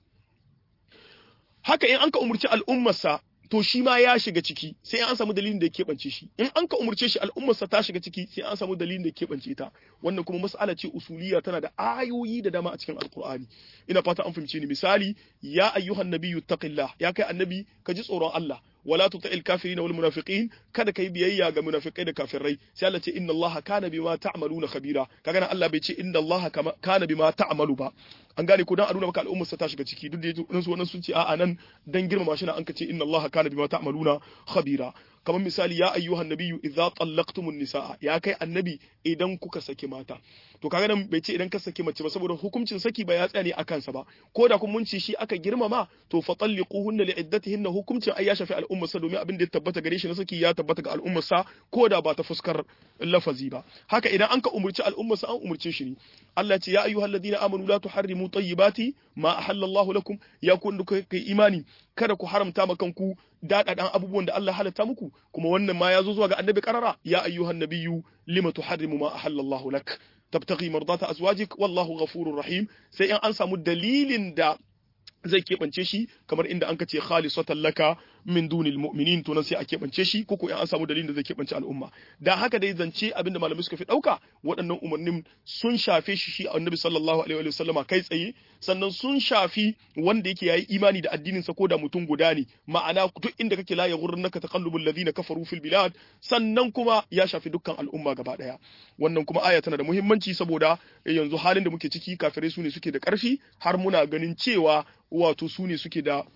haka in an ka umurci al'ummarsa to shi ma ya shiga ciki sai an samu dalilin da ya keɓance shi in an ka umurce shi al'ummarsa ta shiga ciki sai an samu dalilin da ya keɓance ta wannan kuma mas'ala ce usuliya tana da ayoyi da dama a cikin alqur'ani ina fata an fahimce ni misali ya ayyuhan nabiyyu taqillah ya kai annabi ka ji tsoron Allah wala tuti'il kafirin wal munafiqin kada kai biyayya ga munafikai da kafirai sai Allah ce inna Allah kana bima ta'maluna khabira kaga nan Allah bai ce inna Allah kana bima ta'malu ba an gane ko dan a nuna maka al'ummar sa ta shiga ciki duk da su wannan sun ce a'a nan dan girmama shi na an ka ce inna Allah kana bima ta'maluna khabira kamar misali ya ayyuhan nabiyyu idza tallaqtumun nisaa ya kai annabi idan kuka saki mata to kaga nan bai ce idan ka saki mace ba saboda hukuncin saki ba ya tsaya ne akan sa ba ko da kun mun ce shi aka girmama to fa talliquhunna li iddatihinna hukuncin ai ya shafi al'ummar sa domin abin da ya tabbata gare shi na saki ya tabbata ga al'ummar sa ko da ba ta fuskar lafazi ba haka idan an ka umurci al'ummar sa an umurce shi ne Allah ce ya ayyuhal ladina amanu la tuharrimu tayyibati ma ahallallahu lakum ya kun kai imani kada ku haramta ma kanku daɗaɗan abubuwan da Allah halatta muku kuma wannan ma ya zo zuwa ga annabi karara ya ayyuhan nabiyyu lima tuharrimu ma ahallallahu lak tabtaghi mardata azwajik wallahu ghafurur rahim sai in an samu dalilin da zai keɓance shi kamar inda an kace khalisatan laka min dunil mu'minin to nan sai a keɓance shi ko ko an samu dalilin da zai keɓance al'umma da haka dai zance abinda malamai suka fi dauka waɗannan umarnin sun shafe shi shi annabi sallallahu alaihi wa sallama kai tsaye sannan sun shafi wanda yake yayi imani da addinin sa ko da mutum guda ne ma'ana duk inda kake la yaghurrunka taqallubul ladina kafaru fil bilad sannan kuma ya shafi dukkan al'umma gaba daya wannan kuma aya tana da muhimmanci saboda yanzu halin da muke ciki kafirai su ne suke da ƙarfi har muna ganin cewa wato su ne suke da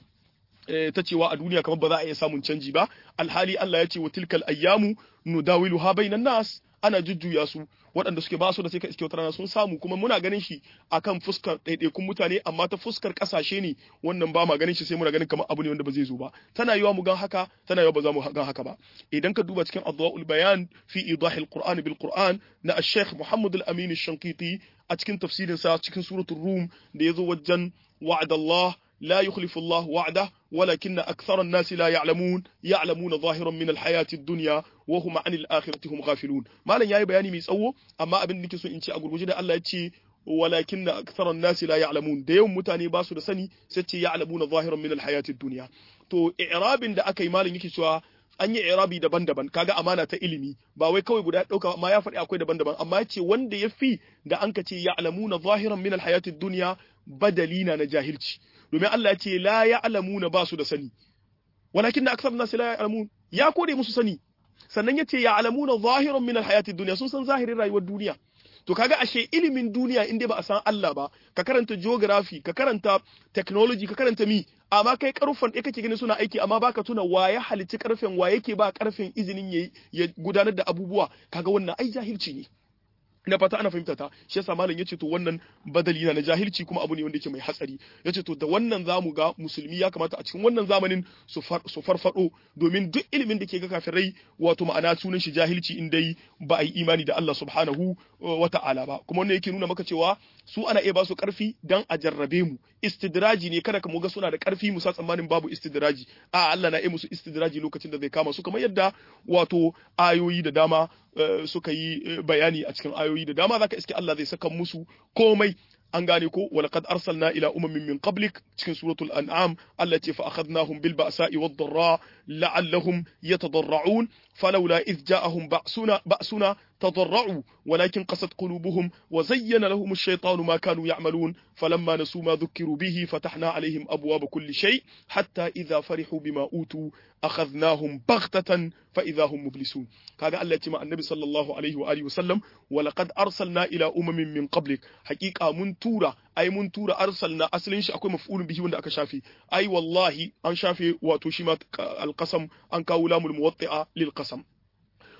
ta cewa a duniya kamar ba za a iya samun canji ba alhali Allah ya ce wa tilkal ayyamu nudawiluha bainan nas ana jujjuya su waɗanda suke ba su da sai ka iske wata rana sun samu kuma muna ganin shi akan fuskar ɗaiɗaikun mutane amma ta fuskar ƙasashe ne wannan ba ma ganin shi sai muna ganin kamar abu ne wanda ba zai zo ba tana yiwa mu gan haka tana yiwa ba za mu gan haka ba idan ka duba cikin adwaul bayan fi idahil qur'an bil qur'an na al-sheikh Muhammad al-Amin al-Shanqiti a cikin tafsirin sa cikin suratul rum da yazo wajen wa'adallah لا يخلف الله وعده ولكن أكثر الناس لا يعلمون يعلمون ظاهرا من الحياة الدنيا وهم عن الآخرة هم غافلون ما لن يأي بياني ميسأوه أما أبن نكسو إنشاء أقول وجد الله يتشي ولكن أكثر الناس لا يعلمون da yawan mutane ba su da sani sai ce ya'lamuna zahiran min alhayati dunya to i'rabin da aka yi malin yake cewa an yi i'rabi daban-daban kaga amana ta ilimi ba wai kawai guda dauka amma ya faɗi akwai daban-daban amma yace wanda yafi da an ka ce ya'lamuna zahiran min alhayati dunya badalina na jahilci domin Allah ya ce la ya'lamuna ba su da sani walakin da aksar nasu la ya'lamun ya kore musu sani sannan yace ya'lamuna zahiran min alhayati dunya sun san zahirin rayuwar duniya to kaga ashe ilimin duniya inda ba a san Allah ba ka karanta geography ka karanta technology ka karanta mi amma kai karfan ɗaya kake ganin suna aiki amma baka tuna waye halicci karfen waye yake ba karfen izinin ya gudanar da abubuwa kaga wannan ai jahilci ne ina fata ana fahimta ta shi yasa malam yace to wannan badali na jahilci kuma abu ne wanda yake mai hatsari yace to da wannan zamu ga musulmi ya kamata a cikin wannan zamanin su su farfado domin duk ilimin da ke ga kafirai wato ma'ana sunan shi jahilci in dai ba a yi imani da Allah subhanahu wa ta'ala ba kuma wannan yake nuna maka cewa su ana iya ba su karfi dan a jarrabe mu istidraji ne kada ka mu ga suna da karfi mu sa tsammanin babu istidraji a Allah na iya musu istidraji lokacin da zai kama su kamar yadda wato ayoyi da dama suka yi bayani a cikin ayoyi da dama zaka iske Allah zai saka musu komai an gane ko walaqad arsalna ila umamin min qablik cikin suratul an'am Allah ce fa akhadnahum bil ba'sa'i wad dharra la'allahum yatadarra'un falawla idh ja'ahum ba'suna ba'suna تضرعوا ولكن قست قلوبهم وزين لهم الشيطان ما كانوا يعملون فلما نسوا ما ذكروا به فتحنا عليهم أبواب كل شيء حتى إذا فرحوا بما أوتوا أخذناهم بغتة فإذا هم مبلسون هذا الله يتمع النبي صلى الله عليه وآله وسلم ولقد أرسلنا إلى أمم من قبلك حقيقة منتورة أي منتورة أرسلنا أصلين شيء أكوي مفعول به وندأك شافي أي والله أن شافي وتشمت القسم أن كاولام الموطئة للقسم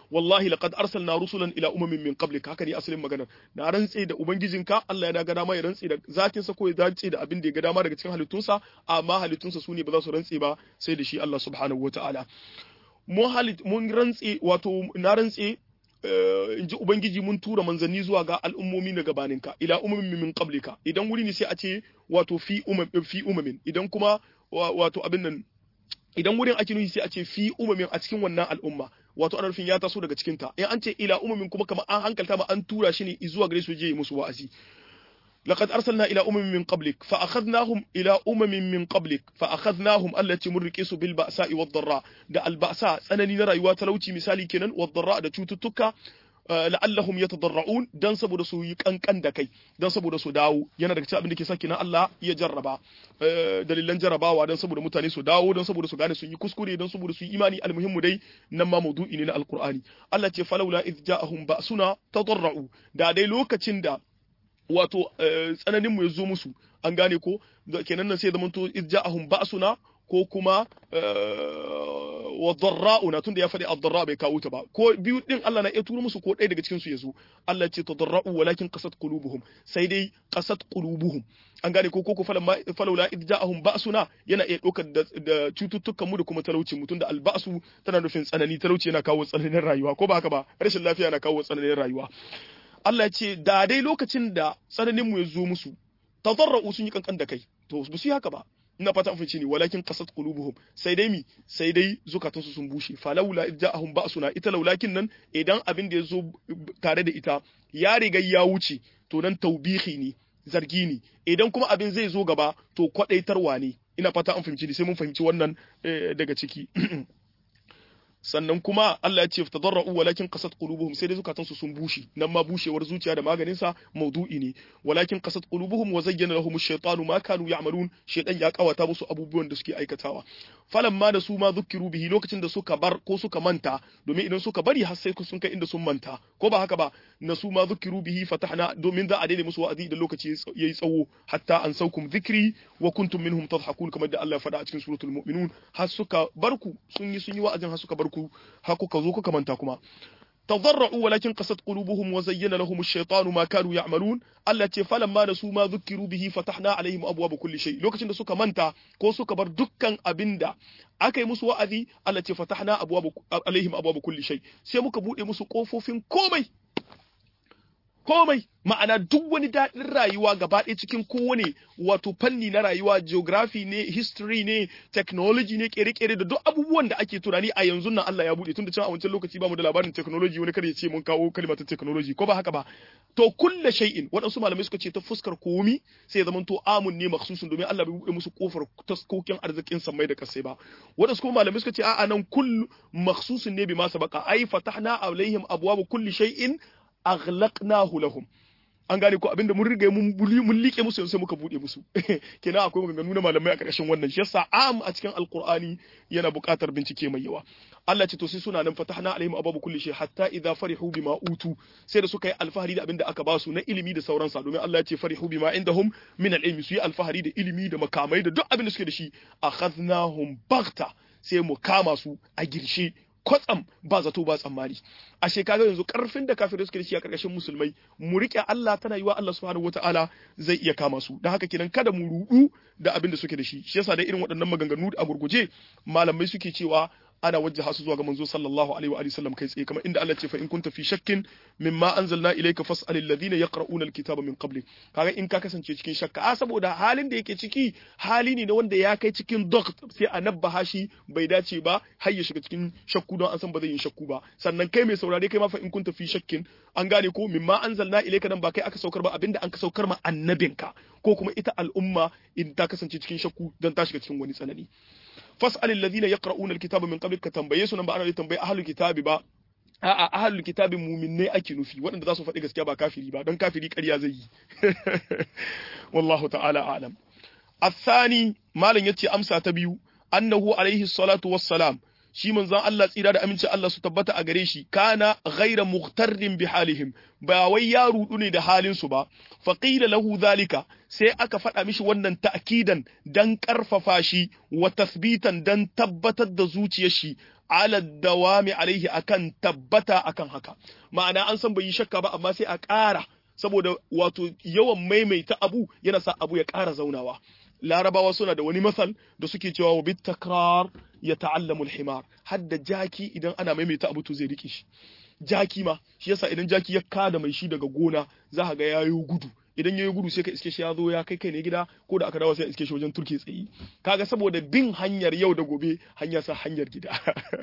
wallahi laqad arsalna rusulan ila umamin min qablik haka ne asalin magana na rantse da ubangijinka Allah ya ga dama ya rantse da zatin sa ko ya rantse da abin da ya ga dama daga cikin halittunsa amma halittunsa su ne ba za su rantse ba sai da shi Allah subhanahu wataala mun halit mun rantse wato na rantse in ji ubangiji mun tura manzanni zuwa ga al'ummomi na gabaninka ila umamin min qablika idan wuri ne sai a ce wato fi umam fi umamin idan kuma wato abin nan idan wurin ake nufi sai a ce fi umamin a cikin wannan al'umma wato ana nufin ya taso daga cikin ta in an ce ila umamin kuma kamar an hankalta ma an tura shi ne zuwa gare su je musu wa'azi لقد أرسلنا إلى أمم من قبلك فأخذناهم إلى أمم من قبلك فأخذناهم التي مركسوا بالبأساء والضراء ده البأساء سنني نرى يواتلوتي مثالي كنن والضراء ده تشوتتك la'allahum yatadarra'un dan saboda su yi kankan da kai dan saboda su dawo yana daga cikin abin da ke saki na Allah ya jarraba dalilan jarrabawa dan saboda mutane su dawo dan saboda su gane sun yi kuskure dan saboda su yi imani almuhimmu dai nan ma maudu'i ne na alqur'ani Allah ce falawla idh ja'ahum ba'suna tadarra'u da dai lokacin da wato tsananin mu ya zo musu an gane ko kenan nan sai zamanto idh ja'ahum ba'suna ko kuma wa dharra'una tunda ya faɗi ad-dharra bai kawo ta ba ko biyu din Allah na iya turo musu ko ɗaya daga cikin su yazo Allah ce tadarra'u walakin qasat qulubuhum sai dai qasat qulubuhum an gane ko ko falamma falawla id ja'ahum ba'suna yana iya dokar da cututtukan mu da kuma talauci mu tunda al-ba'su tana nufin tsanani talauci yana kawo tsananin rayuwa ko ba haka ba rashin lafiya yana kawo tsananin rayuwa Allah ya ce da dai lokacin da tsananin mu ya zo musu tadarra'u sun yi kankan da kai to ba su yi haka ba ina fata an ne walakin qasat qulubuhum sai dai mi sai dai zukatansu sun bushe falawla idja'ahum ba'suna ita laulakin nan idan abin da yazo tare da ita ya riga ya wuce to nan taubihi ne zargi ne idan kuma abin zai zo gaba to kwadaitarwa ne ina fata an fahimci sai mun fahimci wannan daga ciki sannan kuma Allah ya ce tadarra'u walakin qasat qulubuhum sai dai zukatansu sun bushe nan ma bushewar zuciya da maganin sa maudu'i ne walakin qasat qulubuhum wa zayyana lahum ash-shaytanu ma kanu ya'malun shaytan ya kawata musu abubuwan da suke aikatawa falamma da su ma zukiru bihi lokacin da suka bar ko suka manta domin idan suka bari har sai sun kai inda sun manta ko ba haka ba na su ma zukiru bihi fatahna domin za a daina musu wa'azi da lokaci yayi tsawo hatta an saukum dhikri wa kuntum minhum tadhakun kamar da Allah ya faɗa a cikin suratul mu'minun har suka barku sun yi sun yi wa'azin har suka barku har kuka zo kuka manta kuma tadarra'u walakin qasat qulubuhum wa zayyana lahum ash-shaytanu ma kanu ya'malun Allah ce falamma da su ma dhukiru bihi fatahna alaihim abwaaba kulli shay lokacin da suka manta ko suka bar dukkan abinda aka yi musu wa'azi Allah ce fatahna abwaaba alaihim abwaaba kulli shay sai muka bude musu kofofin komai komai ma'ana duk wani daɗin rayuwa gaba ɗaya cikin kowane wato fanni na rayuwa geography ne history ne technology ne kere-kere da duk abubuwan da ake tunani a yanzu nan Allah ya buɗe tun da can a wancan lokaci ba mu da labarin technology wani kare ya ce mun kawo kalmatin technology ko ba haka ba to kulle shay'in waɗansu malamai suka ce ta fuskar komi sai ya zama to amun ne makhsusun domin Allah bai buɗe musu kofar taskokin arzikin samai da kasai ba waɗansu kuma malamai suka ce a'a nan kullu makhsusun ne bi ma sabaka ai fatahna alaihim abwaaba kulli shay'in aghlaqnahu lahum an gane ko abinda mun riga mun mun like musu sai muka bude musu kenan akwai maganganu na malamai a karkashin wannan shi yasa am a cikin alqur'ani yana buƙatar bincike mai yawa Allah ce to sai suna nan fatahna alaihim ababu kulli shay hatta idza farihu bima utu sai da suka yi alfahari da abinda aka ba su na ilimi da sauransa domin Allah ya ce farihu bima indahum min al-ilmi su yi alfahari da ilimi da makamai da duk abin da suke da shi akhadnahum baghta sai mu kama su a girshe kwatsam ba zato ba tsammani ashe kaga yanzu karfin da kafirai suke da shi a karkashin musulmai mu rike Allah tana yiwa Allah subhanahu wataala zai iya kama su dan haka kenan kada mu rudu da abin da suke da shi shi yasa da irin waɗannan maganganu a gurguje malamai suke cewa ana wajjaha su zuwa ga manzo sallallahu alaihi wa alihi sallam kai tsaye kamar inda Allah ce fa in kunta fi shakkin mimma anzalna ilayka fas'alil ladina yaqra'una alkitaba min qablik kaga in ka kasance cikin shakka a saboda halin da yake ciki hali ne na wanda ya kai cikin dog sai a nabbaha shi bai dace ba har ya shiga cikin shakku don an san ba zai yi shakku ba sannan kai mai saurare kai ma fa in kunta fi shakkin an gane ko mimma anzalna ilayka nan ba kai aka saukar ba abinda an ka saukar ma annabinka ko kuma ita al'umma in ta kasance cikin shakku dan ta shiga cikin wani tsanani fas'al alladhina yaqra'una alkitaba min qablik ka tambaye su nan ba ana tambaye ahlul kitabi ba a'a ahlul kitabi mu'minai ake nufi waɗanda za su faɗi gaskiya ba kafiri ba don kafiri ƙarya zai yi wallahu ta'ala a'lam athani malam yace amsa ta biyu annahu alaihi salatu wassalam shi manzon Allah tsira da aminci Allah su tabbata a gare shi kana ghaira mughtarrin bi halihim ba wai ya rudu ne da halin su ba faqila lahu zalika sai aka faɗa mishi wannan ta'kidan dan karfafa shi wa tathbitan dan tabbatar da zuciyar shi ala dawami alaihi akan tabbata akan haka ma'ana an san bai yi shakka ba amma sai a ƙara saboda wato yawan maimaita abu yana sa abu ya ƙara zaunawa larabawa suna da wani masal da suke cewa wa bit takrar ya ta'allamu al-himar hadda jaki idan ana maimaita abu to zai rike shi jaki ma shi yasa idan jaki ya kada mai shi daga gona za ka ga yayo gudu idan yayi gudu sai ka iske shi ya zo ya kai kai ne gida ko da aka dawo sai iske shi wajen turke tsayi kaga saboda bin hanyar yau da gobe hanya sa hanyar gida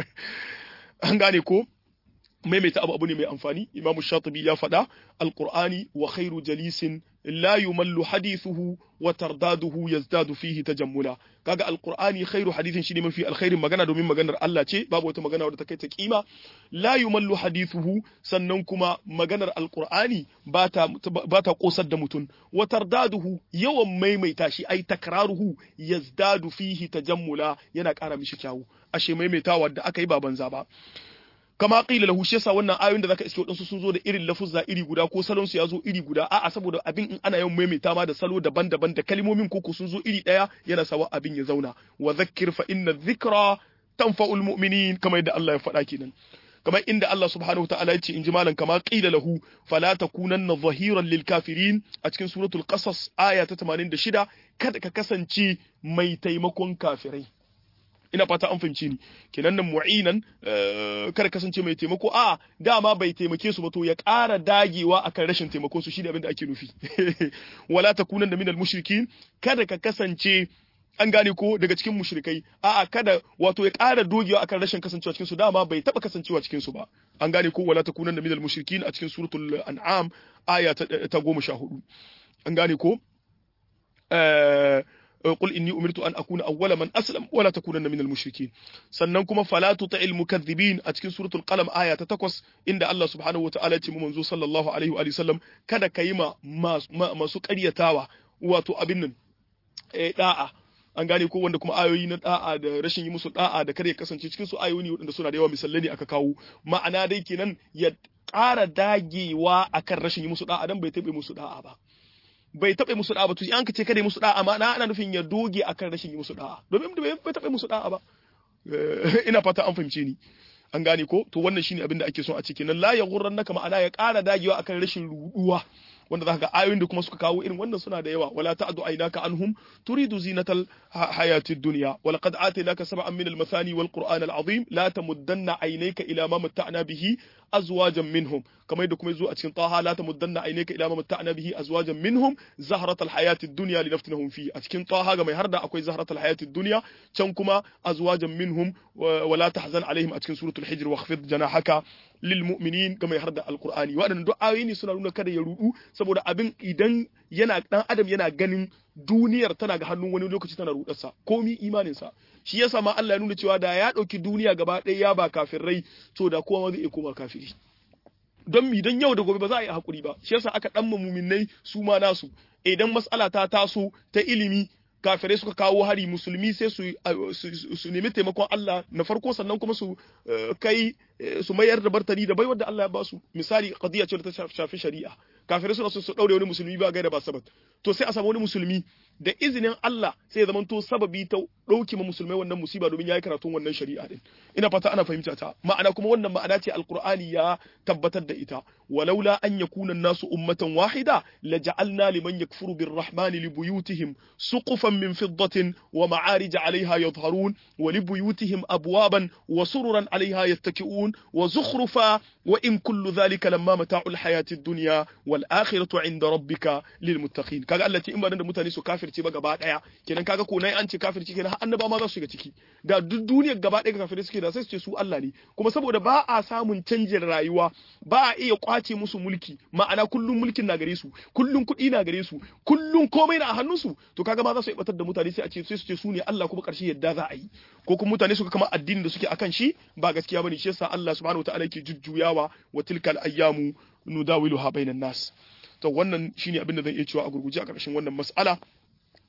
an gane ko maimaita abu abu ne mai amfani imamu shatibi ya faɗa alqur'ani wa khairu jalisin la yumallu hadithuhu wa tardaduhu yazdadu fihi tajammula kaga alqur'ani khairu hadithin shine mafi alkhairin magana domin maganar Allah ce babu wata magana wadda ta kai ta kima la yumallu hadithuhu sannan kuma maganar alqur'ani bata bata kosar da mutun wa tardaduhu yawan maimaita shi ai takraruhu yazdadu fihi tajammula yana ƙara mishi kyawu ashe maimaitawa da aka yi ba banza ba kama qila lahu shi yasa wannan ayoyin da zaka iske wadansu sun zo da irin lafuzza iri guda ko salon su ya zo iri guda a'a saboda abin in ana yawan maimaita ma da salo daban-daban da kalmomin koko sun zo iri daya yana sawa abin ya zauna wa dhakkir fa inna dhikra tanfa'ul mu'minin kamar yadda Allah ya faɗa kenan kamar inda Allah subhanahu wa ta'ala ya ce in ji malan kama qila lahu fala takunanna dhahiran lil kafirin a cikin suratul qasas aya ta tamanin da shida kada ka kasance mai taimakon kafirai ina fata an fahimce ni kenan nan mu'inan kada kasance mai taimako a dama bai taimake su ba to ya ƙara dagewa akan rashin taimakon su shine abin da ake nufi wala takunan da minal mushrikin kada ka kasance an gane ko daga cikin mushrikai a'a kada wato ya ƙara dogewa akan rashin kasancewa cikin su dama bai taba kasancewa cikin su ba an gane ko wala takunan da minal mushrikin a cikin suratul an'am aya ta goma sha hudu an gane ko قل إني أمرت أن أكون أول من أسلم ولا تكونن من المشركين sannan kuma fala tuta'il mukaththibin a cikin suratul qalam aya ta takwas inda Allah subhanahu wataala ya ce mu manzo sallallahu alaihi wa sallam kada kai ma masu ƙaryatawa wato abin nan eh da'a an gane ko wanda kuma ayoyi na da'a da rashin yi musu da'a da kare kasance cikin su ayoyi wanda suna da yawa misalai ne aka kawo ma'ana dai kenan ya ƙara dagewa akan rashin yi musu da'a dan bai tabe musu da'a ba bai taɓa musu da'a ba to an ka ce kada musu da'a amma ana nufin ya doge akan rashin yi musu da'a domin bai taɓa musu da'a ba ina fata an fahimce ni an gane ko to wannan shine abin da ake so a ciki nan la ya ghurrannaka ma'ana ya ƙara dagewa akan rashin ruduwa wanda zaka ga ayoyin da kuma suka kawo irin wannan suna da yawa wala ta'du aynaka anhum turidu zinatal hayatid dunya wa laqad atainaka sab'an min al-mathani wal qur'an al-azim la tamuddanna aynaka ila ma matta'na bihi azwajan minhum kamar yadda kuma yazo a cikin taha la tamuddanna aynaka ila ma matta'na bihi azwajan minhum zahratal hayatid dunya linaftinahum fi a cikin taha ga mai harda akwai zahratal hayatid dunya can kuma azwajan minhum wa la tahzan alaihim a cikin suratul hijr wakhfid janahaka lil mu'minin ga mai harda alqur'ani wadannan duk ayoyi ne suna nuna kada ya rudu saboda abin idan yana dan adam yana ganin duniyar tana ga hannun wani lokaci tana rudarsa komi imaninsa shi yasa ma Allah ya nuna cewa da ya dauki duniya gaba ɗaya ya ba kafirai to da kowa zai iya koma kafiri don mi dan yau da gobe ba za a yi hakuri ba shi yasa aka dan muminai su ma nasu idan mas'ala ta taso ta ilimi kafirai suka kawo hari musulmi sai su su nemi taimakon Allah na farko sannan kuma su kai su mayar da bartani da baiwar da Allah ya ba su misali qadiya ce da ta shafi shari'a kafirai suna so su daure wani musulmi ba gaira ba sabat to sai a samu wani musulmi da izinin Allah sai ya zamanto sababi ta dauki ma musulmai wannan musiba domin yayi karatun wannan shari'a din ina fata ana fahimta ta ma'ana kuma wannan ma'ana ce alqur'ani ya tabbatar da ita walaula an yakuna an-nasu ummatan wahida laja'alna liman yakfuru birrahmani libuyutihim suqufan min fiddatin wa ma'arij 'alayha yadhharun wa libuyutihim abwaban wa sururan 'alayha yattaki'un wa zukhrufa wa in kullu dhalika lamma mata'ul hayatid dunya wal akhiratu 'inda rabbika lil muttaqin kaga Allah ce in ba da mutane su kafirce ba gaba daya kenan kaga ko nayi an ce kafirci kenan har annaba ma za su shiga ciki da duk duniyar gaba daya kafirai suke da sai su ce su Allah ne kuma saboda ba a samun canjin rayuwa ba a iya kwace musu mulki ma'ana kullun mulkin na gare su kullun kuɗi na gare su kullun komai na a hannun su to kaga ma za su ibatar da mutane sai a ce sai su ce su ne Allah kuma karshe yadda za a yi ko kuma mutane suka kama addinin da suke akan shi ba gaskiya bane shi yasa Allah subhanahu wataala yake jujjuyawa wa tilkal ayyamu nudawiluha bainan nas to wannan shine abin da zan iya cewa a gurguje a ƙarshen wannan mas'ala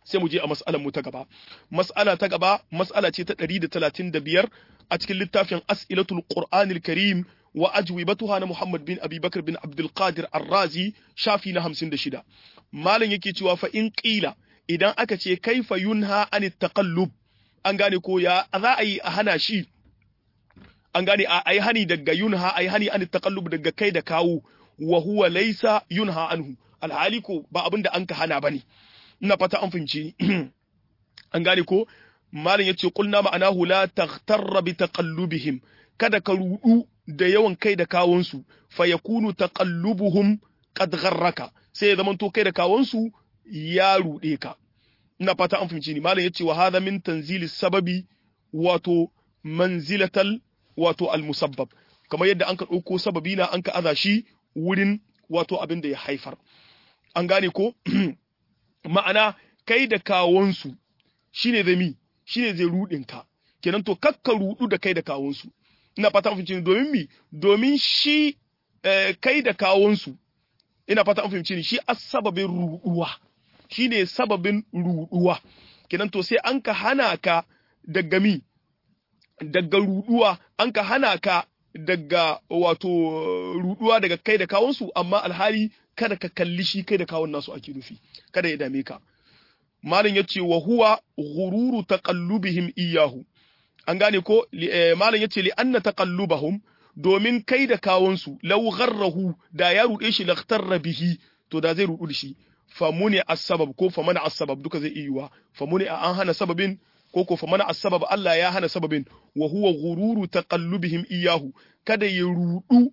sai mu je a mas'alar mu ta gaba mas'ala ta gaba mas'ala ce ta ɗari da talatin da biyar a cikin littafin as'ilatul qur'anil karim wa ajwibatuha na Muhammad bin Abi Bakr bin Abdul Qadir Ar-Razi shafi na hamsin da shida malam yake cewa fa in qila idan aka ce kaifa yunha anit taqallub an gane ko ya za a yi a hana shi an gane a yi hani daga yunha a yi hani anit taqallub daga kai da kawo wa huwa laysa yunha anhu alhali ko ba abin da an ka hana bane ina fata an fahimci an gane ko malam yace qulna ma'anahu la taghtarra bi taqallubihim kada ka rudu da yawan kai da kawunsu fa yakunu taqallubuhum qad gharraka sai ya zamanto kai da kawunsu ya rude ka ina fata an fahimci ni malam yace wa hadha min tanzilis sababi wato manzilatal wato al-musabbab kamar yadda an ka dauko sababi na an ka aza shi wurin wato abin da ya haifar an gane ko ma'ana kai da kawunsu shine zai mi shine zai rudin ka kenan to kakka rudu da kai da kawunsu ina fata an fahimci ni domin mi domin shi kai da kawunsu ina fata an fahimci ni shi as-sababin ruduwa shine sababin ruduwa kenan to sai an ka hana ka daga mi daga ruduwa an ka hana ka daga wato ruduwa daga kai da kawunsu amma alhali kada ka kalli shi kai da kawun nasu ake nufi kada ya dame ka malin yace wa huwa ghururu taqallubihim iyahu an gane ko malin yace li anna taqallubahum domin kai da kawunsu law gharrahu da ya rude shi laqtarra bihi to da zai rudu da shi famuni as-sabab ko famana as-sabab duka zai iyuwa famuni an hana sababin ko ko famana as-sabab Allah ya hana sababin wa huwa ghururu taqallubihim iyahu kada ya rudu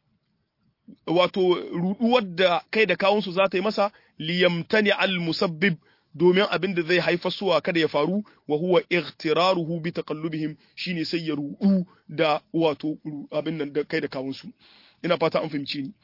wato ruduwar da kai da kawunsu za ta yi masa liyamtani al-musabbib domin abin da zai haifar suwa kada ya faru wa huwa ightiraruhu bi taqallubihim shine sai ya rudu da wato abin nan da kai da kawunsu ina fata an fahimci ni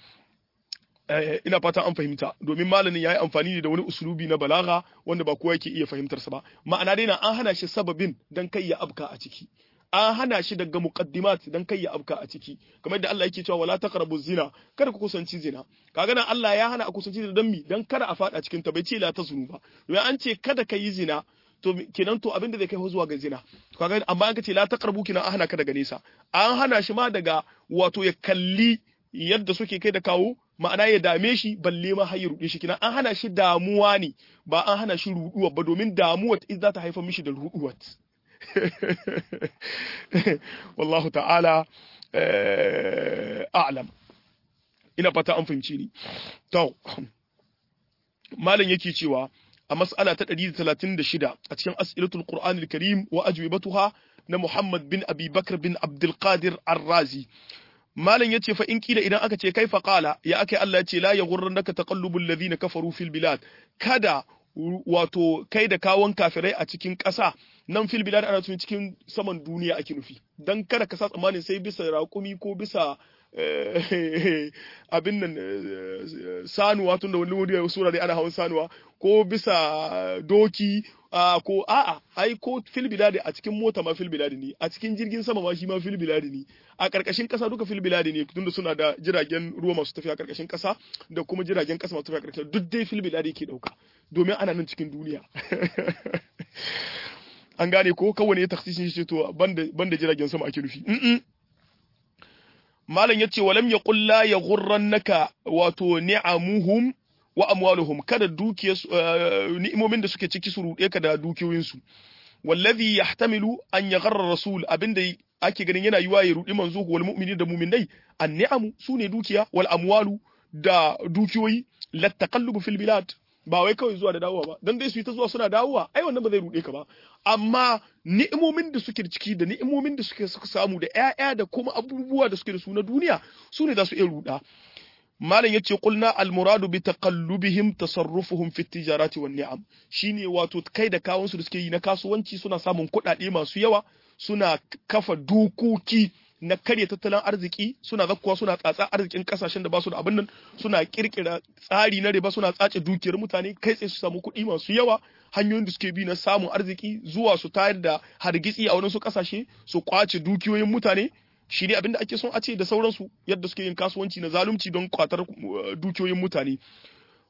ina fata an fahimta domin malamin yayi amfani ne da wani usulubi na balaga wanda ba kowa yake iya fahimtar sa ba ma'ana dai na an hana shi sababin dan kai ya abka a ciki an hana shi daga muqaddimat dan kai ya abka a ciki kamar yadda Allah yake cewa wala taqrabu zina kada ku kusanci zina kaga nan Allah ya hana a kusanci zina dan mi dan kada a fada cikin ta bai ce la tazunu ba domin an ce kada ka yi zina to kenan to abinda zai kai zuwa ga zina kaga amma an ce la taqrabu kina an hana ka daga nesa an hana shi ma daga wato ya kalli yadda suke kai da kawo ma'ana ya dame shi balle ma har ya ruɗe shi kina an hana shi damuwa ne ba an hana shi ruɗuwa ba domin damuwa za ta haifar mishi da ruɗuwa wallahu ta'ala a'lam ina fata an fahimci ni to malam yake cewa a mas'ala ta ɗari da talatin da shida a cikin as'ilatul qur'anil karim wa ajwibatuha na Muhammad bin Abi Bakr bin Abdul Qadir Ar-Razi malam yace fa in kila idan aka ce kaifa qala ya akai Allah yace la yaghurrannaka taqallubul ladina kafaru fil bilad kada wato kai da kawon kafirai a cikin ƙasa nan fil bilad ana tuni cikin saman duniya ake nufi dan kada ka sa tsammanin sai bisa raƙumi ko bisa abin nan sanuwa tunda wani wuri sura dai ana hawan sanuwa ko bisa doki ko a'a ai ko fil biladi a cikin mota ma fil biladi ne a cikin jirgin sama ma shi ma fil biladi ne a karkashin kasa duka fil biladi ne tunda suna da jiragen ruwa masu tafiya karkashin kasa da kuma jiragen kasa masu tafiya karkashin duk dai fil biladi ke dauka domin ana nan cikin duniya an gane ko kawai ne taksisin shi to banda banda jiragen sama ake nufi malam yace walam yaqul la yaghurrannaka wato ni'amuhum wa amwaluhum kada dukiyar ni'imomin da suke ciki su rude ka da dukiyoyin su wallazi yahtamilu an yagharra rasul abinda ake ganin yana yiwa ya rudi manzo wal mu'minin da mu'minai an ni'amu sune dukiya wal amwalu da dukiyoyi la taqallubu fil bilad ba wai kawai zuwa da dawowa ba dan dai su yi ta zuwa suna dawowa ai wannan ba zai rude ka ba amma ni'imomin da suke ciki da ni'imomin da suke suka samu da ƴaƴa da kuma abubuwa da suke da su na duniya su ne za su iya ruda malam yace qulna al muradu bi taqallubihim tasarrufuhum fi tijarati wan ni'am shine wato kai da kawun su da suke yi na kasuwanci suna samun kuɗaɗe masu yawa suna kafa dokoki na karya tattalin arziki suna zakkuwa suna tsatsa arzikin kasashen da ba su da abin nan suna kirkira tsari na riba suna tsace dukiyar mutane kai tsaye su samu kuɗi masu yawa hanyoyin da suke bi na samun arziki zuwa su tayar da hargitsi a wani su kasashe su kwace dukiyoyin mutane shi ne abin da ake son a ce da sauransu yadda suke yin kasuwanci na zalunci don kwatar dukiyoyin mutane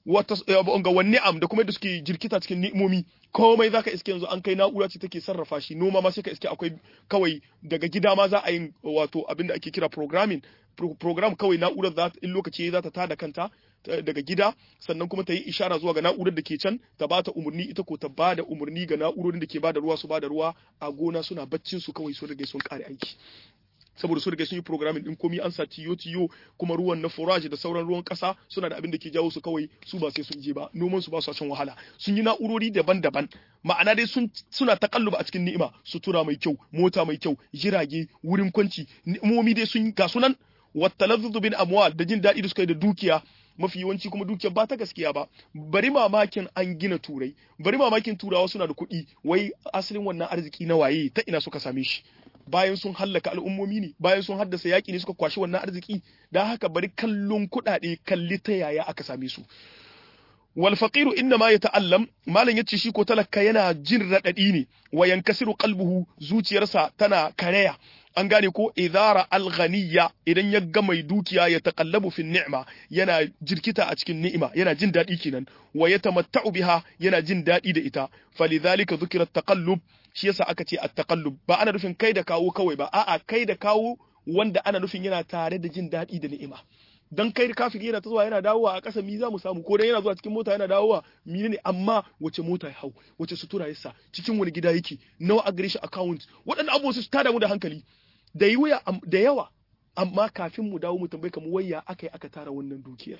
wata ga wani ni'am da kuma da suke jirkita cikin ni'imomi komai zaka iske yanzu an kai na'ura ce take sarrafa shi noma ma sai ka iske akwai kawai daga gida ma za a yi wato abin da ake kira programming program kawai na'urar za in lokaci za ta tada kanta daga gida sannan kuma ta yi ishara zuwa ga na'urar da ke can ta ba ta umarni ita ko ta ba da umarni ga na'urorin da ke ba da ruwa su ba da ruwa a gona suna baccin su kawai su rage sun kare aiki saboda su rage sun yi programming din komi an sa tiyo tiyo kuma ruwan na forage da sauran ruwan kasa suna da abin da ke jawo su kawai su ba sai sun je ba noman su ba su can wahala sun yi na'urori daban-daban ma'ana dai sun suna takalluba a cikin ni'ima sutura mai kyau mota mai kyau jirage wurin kwanci ni'imomi dai sun ga sunan wattalazzu bin amwal da jin daɗi da suka yi da dukiya mafi yawanci kuma dukiyar ba ta gaskiya ba bari mamakin an gina turai bari mamakin turawa suna da kuɗi wai asalin wannan arziki na waye ta ina suka same shi bayan sun hallaka al'ummomi ne bayan sun haddasa yaƙi ne suka kwashi wannan arziki da haka bari kallon kuɗaɗe kalli ta yaya aka same su wal faqiru inna ma yata'allam malan yace shi ko talaka yana jin radadi ne wa yankasiru qalbuhu zuciyarsa tana karaya an gane ko idara alghaniya idan ya ga mai dukiya ya taqallabu fi ni'ma yana jirkita a cikin ni'ima yana jin dadi kenan wa yatamatta'u biha yana jin dadi da ita falidhalika dhukira at-taqallub shi yasa aka ce at-taqallub ba ana nufin kai da kawo kawai ba a'a kai da kawo wanda ana nufin yana tare da jin dadi da ni'ima dan kai kafiri yana ta zuwa yana dawowa a ƙasa mi za mu samu ko dan yana zuwa cikin mota yana dawowa mine ne amma wace mota ya hau wace sutura ya sa cikin wani gida yake nawa a gare shi account waɗannan abubuwa su tada mu da hankali da yiwuya da yawa amma kafin mu dawo mu tambaye kamar wayya aka yi aka tara wannan dukiyar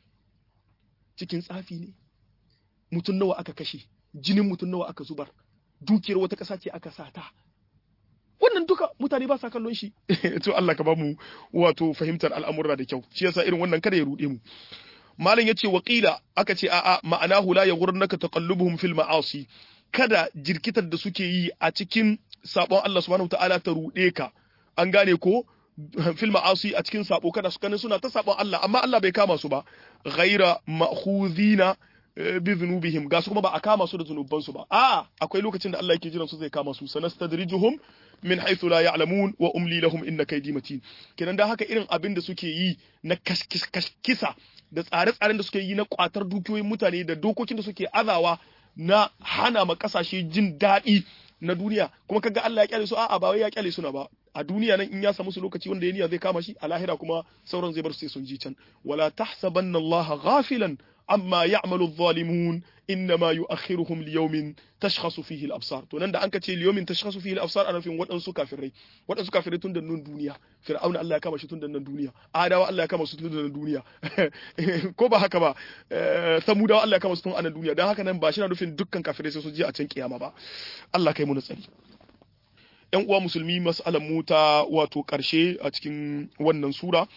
cikin tsafi ne mutum nawa aka kashe jinin mutum nawa aka zubar dukiyar wata ƙasa ce aka sata wannan duka mutane ba sa kallon shi to Allah ka ba mu wato fahimtar al'amura da kyau shi yasa irin wannan kada ya rude mu malam yace waqila aka ce a'a ma'anahu la yaghurrunaka taqallubuhum fil ma'asi kada jirkitar da suke yi a cikin sabon Allah subhanahu ta'ala ta rude ka an gane ko fil ma'asi a cikin sabo kada su kanin suna ta sabon Allah amma Allah bai kama su ba ghaira ma'khudhina bi dhunubihim ga su kuma ba a kama su da zunuban su ba a akwai lokacin da Allah yake jiran su zai kama su sanastadrijuhum min haythu la ya'lamun wa umli lahum inna kaydi matin kenan dan haka irin abin da suke yi na kisa da tsare-tsaren da suke yi na kwatar dukiyoyin mutane da dokokin da suke azawa na hana ma kasashe jin daɗi na duniya kuma kaga Allah ya kyale su a'a ba wai ya kyale suna ba a duniya nan in ya samu su lokaci wanda ya niyya zai kama shi a lahira kuma sauran zai bar su sai sun ji can wala tahsabanna Allah ghafilan amma ya'malu adh-dhalimun inma yu'akhiruhum liyawmin tashkhasu fihi al-absar to nan da an kace liyawmin tashkhasu fihi al-absar ana nufin waɗansu kafirai waɗansu kafirai tun da nan duniya fir'auna Allah ya kama shi tun da nan duniya adawa Allah ya kama su tun da nan duniya ko ba haka ba samudawa Allah ya kama su tun a nan duniya dan haka nan ba shi na nufin dukkan kafirai sai su je a can kiyama ba Allah kai mu na tsari ƴan uwa musulmi mas'alan mu ta wato ƙarshe a cikin wannan sura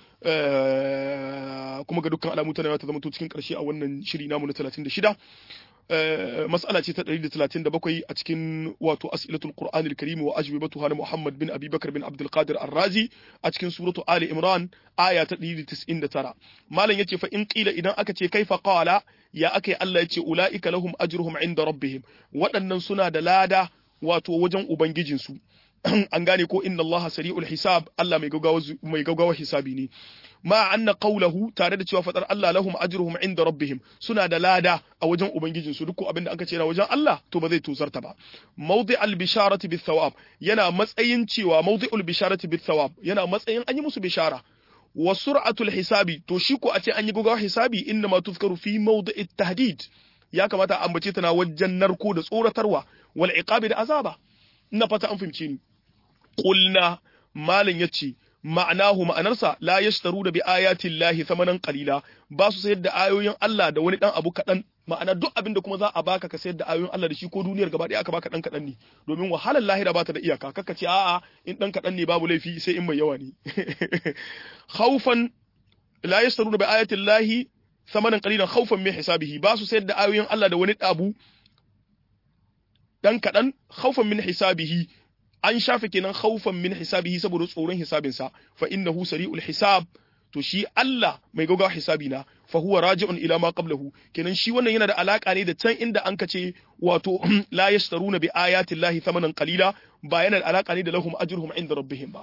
kuma ga dukkan alamu tana ta zama to cikin ƙarshe a wannan shiri namu na talatin da shida mas'ala ce ta ɗari da talatin da bakwai a cikin wato as'ilatul qur'anil karim wa ajwibatuha na Muhammad bin Abi Bakar bin Abdul Qadir Ar-Razi a cikin suratu Ali Imran aya ta ɗari da tis'in da tara malam yace fa in qila idan aka ce kaifa qala ya akai Allah yace ulaika lahum ajruhum inda rabbihim waɗannan suna da lada wato wajen ubangijinsu an gane ko inna Allah sari'ul hisab Allah mai gaggawa mai gaggawa hisabi ne ma anna qawluhu tare da cewa fadar Allah lahum ajruhum inda rabbihim suna da lada a wajen ubangijin su duk abinda aka ce na wajen Allah to ba zai tuzarta ba mawdi'al bisharati bis thawab yana matsayin cewa mawdi'ul bisharati bis thawab yana matsayin an yi musu bishara wa sur'atul hisabi to shi ko a ce an yi gaggawa hisabi inna ma tuzkaru fi mawdi'it tahdid ya kamata a ambace ta na wajen narko da tsoratarwa wal iqabi da azaba ina fata an fahimce ni qulna malin yace ma'anahu ma'anarsa la yashtaru da bi ayati llahi thamanan qalila ba su sayar da ayoyin Allah da wani dan abu kadan ma'ana duk abinda kuma za a baka ka sayar da ayoyin Allah da shi ko duniyar gaba ɗaya aka baka dan kadan ne domin wahalar lahira ba ta da iyaka kaka ce a'a in dan kadan ne babu laifi sai in mai yawa ne khawfan la yashtaru da bi ayati llahi thamanan qalilan khawfan min hisabihi ba su sayar da ayoyin Allah da wani abu dan kadan khawfan min hisabihi an shafe kenan khawfan min hisabihi saboda tsoron hisabinsa fa innahu sari'ul hisab to shi Allah mai gaggawa hisabi na fa huwa raji'un ila ma qablahu kenan shi wannan yana da alaka ne da can inda an kace wato la yashtaruna bi ayati llahi thamanan qalila ba yana da alaka ne da lahum ajruhum inda rabbihim ba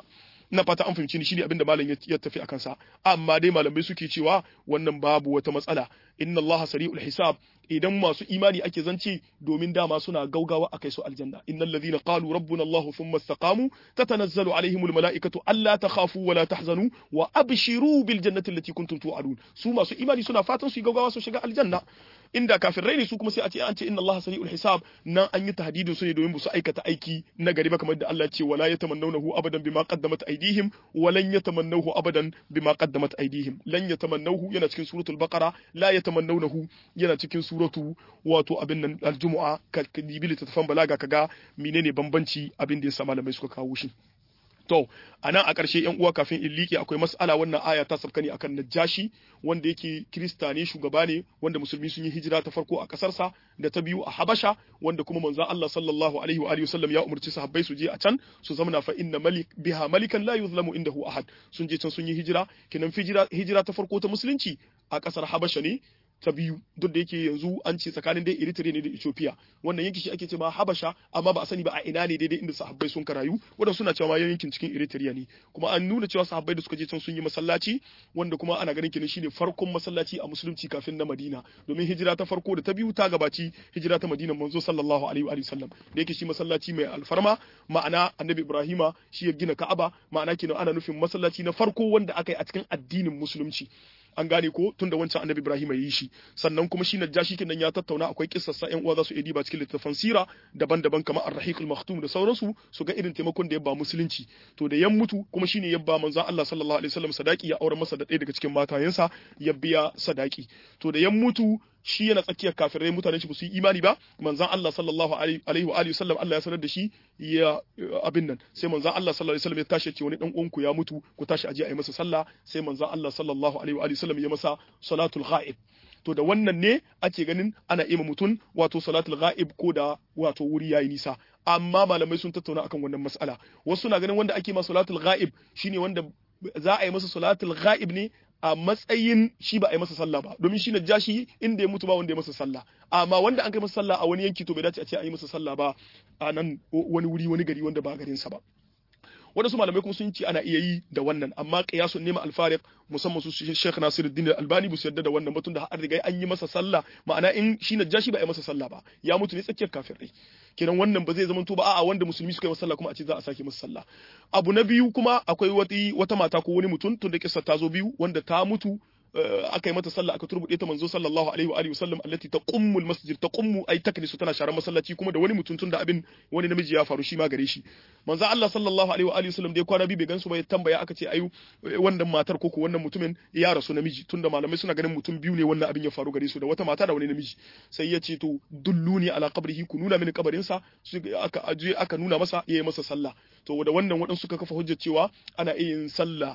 na fata an fahimci ni shine abinda malam ya tafi akan sa amma dai malamai suke cewa wannan babu wata matsala inna allaha sari'ul hisab idan masu imani ake zance domin dama suna gaugawa akai su aljanna innal ladhina qalu rabbuna allah thumma istaqamu tatanazzalu alaihimul malaikatu alla takhafu wa la tahzanu wa abshiru bil jannati allati kuntum tu'adun su masu imani suna fatan su gaugawa su shiga aljanna inda kafirai ne su kuma sai a ce an ce inna Allah sari'ul hisab nan an yi tahdidin su ne domin su aikata aiki na gari ba kamar da Allah ya ce wala yatamannawnahu abadan bima qaddamat aydihim wa lan yatamannahu abadan bima qaddamat aydihim lan yatamannahu yana cikin suratul baqara la yatamannawnahu yana cikin suratu wato abin nan al-jumu'a ka dibil tafan balaga kaga menene bambanci abin da yasa malamai suka kawo shi to anan a ƙarshe ƴan uwa kafin in liƙe akwai mas'ala wannan aya ta sabka ne akan Najashi wanda yake Kirista ne shugaba ne wanda musulmi sun yi hijira ta farko a ƙasarsa da ta biyu a Habasha wanda kuma manzon Allah sallallahu alaihi wa alihi wasallam ya umarci sahabbai su je a can su zamana fa inna malik biha malikan la yuzlamu indahu ahad sun je can sun yi hijira kinan hijira hijira ta farko ta musulunci a ƙasar Habasha ne ta biyu duk da yake yanzu an ce tsakanin dai Eritrea ne da Ethiopia wannan yanki shi ake ce ma Habasha amma ba a sani ba a ina ne daidai inda sahabbai sun karayu wanda suna cewa yankin cikin Eritrea ne kuma an nuna cewa sahabbai da suka je can sun yi masallaci wanda kuma ana ganin kenan shine farkon masallaci a musulunci kafin na Madina domin hijira ta farko da ta biyu ta gabaci hijira ta Madina manzo sallallahu alaihi wa sallam da yake shi masallaci mai alfarma ma'ana Annabi Ibrahima shi ya gina Ka'aba ma'ana kenan ana nufin masallaci na farko wanda aka yi a cikin addinin musulunci an gane ko tunda wancan annabi Ibrahim ya yi shi sannan kuma shi Najashi kenan ya tattauna akwai kissar sa ƴan uwa za su iya diba cikin littafin sira daban-daban kamar Ar-Rahiq al-Makhtum da sauransu su ga irin taimakon da ya ba musulunci to da yan mutu kuma shine ya ba manzon Allah sallallahu alaihi wasallam sadaki ya aure masa da ɗaya daga cikin matayensa ya biya sadaki to da yan mutu shi yana tsakiyar kafirai mutane shi ba su yi imani ba manzon Allah sallallahu alaihi wa alihi wasallam Allah ya sanar da shi ya abin nan sai manzon Allah sallallahu alaihi wasallam ya tashi ce wani dan uwanku ya mutu ku tashi aje a yi masa sallah sai manzon Allah sallallahu alaihi wa alihi wasallam ya masa salatul ghaib to da wannan ne ake ganin ana ima mutun wato salatul ghaib ko da wato wuri yayi nisa amma malamai sun tattauna akan wannan mas'ala wasu na ganin wanda ake ma salatul ghaib shine wanda za a yi masa salatul ghaib ne a matsayin shi ba a yi masa sallah ba domin shi Najashi inda ya mutu ba wanda ya masa sallah amma wanda an kai masa sallah a wani yanki to bai dace a ce a yi masa sallah ba a nan wani wuri wani gari wanda ba garin sa ba wadansu malamai kuma sun ce ana iya yi da wannan amma qiyasun nema al-fariq musamman su Sheikh Nasiruddin Al-Albani bu su yarda da wannan batun da har riga an yi masa sallah ma'ana in shi Najashi ba a yi masa sallah ba ya mutu ne tsakiyar kafirai kenan wannan ba zai zama to ba a'a wanda musulmi suka yi masa sallah kuma a ce za a sake masa sallah abu na biyu kuma akwai wata wata mata ko wani mutum tun da kissa ta zo biyu wanda ta mutu aka yi mata sallah aka turbude ta manzo sallallahu alaihi wa alihi wasallam allati taqummu almasjid taqummu ay taknisu tana sharar masallaci kuma da wani mutum tun da abin wani namiji ya faru shi ma gare shi manzo Allah sallallahu alaihi wa alihi wasallam dai kwana biyu bai gansu ba ya tambaya aka ce ayu wannan matar ko ko wannan mutumin ya rasu namiji tunda malamai suna ganin mutum biyu ne wannan abin ya faru gare su da wata mata da wani namiji sai ya ce to dulluni ala qabrihi ku nuna mini kabarin sa aka aje aka nuna masa yayi masa sallah to da wannan wadansu suka kafa hujjar cewa ana yin sallah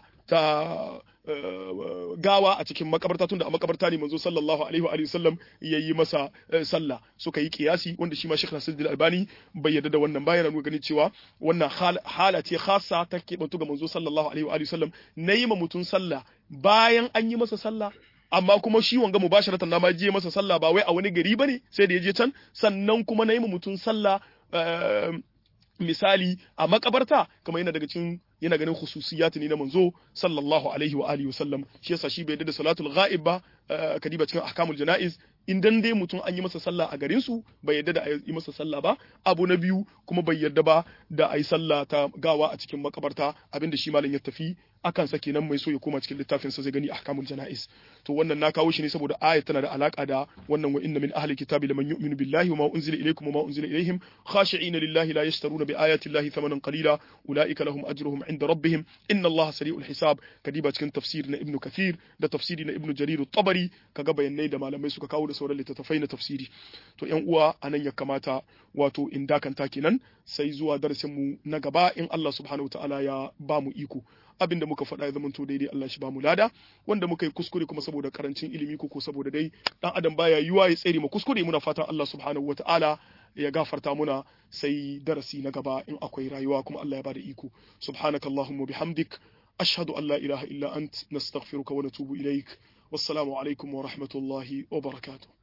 ta gawa a cikin makabarta tunda a makabarta ne manzo sallallahu alaihi wa alihi wasallam yayi masa sallah suka yi kiyasi wanda shi ma Sheikh Nasiruddin Albani bai yarda da wannan bayan nuna ganin cewa wannan hala ce khassa ta kebantu ga manzo sallallahu alaihi wa alihi wasallam nayi ma mutun sallah bayan an yi masa sallah amma kuma shi wanga mubasharatan na ma je masa sallah ba wai a wani gari bane sai da ya je can sannan kuma nayi ma mutun sallah misali a makabarta kamar yana daga cikin yana ganin khususiyat ne na manzo sallallahu alaihi wa alihi wasallam shi yasa shi bai da salatul ghaib ba kadiba cikin ahkamul janaiz idan dai mutum an yi masa sallah a garin su bai yadda da a yi masa sallah ba abu na biyu kuma bai yadda ba da a yi sallah ta gawa a cikin makabarta abinda shi malam ya tafi akan sa kenan mai so ya koma cikin littafin sa zai gani ahkamul janaiz to wannan na kawo shi ne saboda ayat tana da alaka da wannan wa inna min ahli kitabi laman yu'minu billahi wa ma unzila ilaykum wa ma unzila ilayhim khashi'ina lillahi la yashtaruna bi ayati llahi thamanan qalila ulaika lahum ajruhum inda rabbihim inna allaha sari'ul hisab kadiba cikin tafsir na ibnu kathir da tafsiri na ibnu jarir at-tabari kaga bayanai da malamai suka kawo da sauran littattafai na tafsiri to yan uwa anan ya kamata wato in dakanta kenan sai zuwa darasin mu na gaba in Allah subhanahu wataala ya ba mu iko abinda muka faɗa ya zama to daidai Allah shi ba mu lada wanda muka yi kuskure kuma saboda karancin ilimi ko ko saboda dai dan adam baya yiwa ya tsere mu kuskure muna fatan Allah subhanahu wataala ya gafarta muna sai darasi na gaba in akwai rayuwa kuma Allah ya bada iko subhanakallahumma bihamdik ashhadu an la ilaha illa ant nastaghfiruka wa natubu ilaik wassalamu alaikum wa rahmatullahi wa barakatuh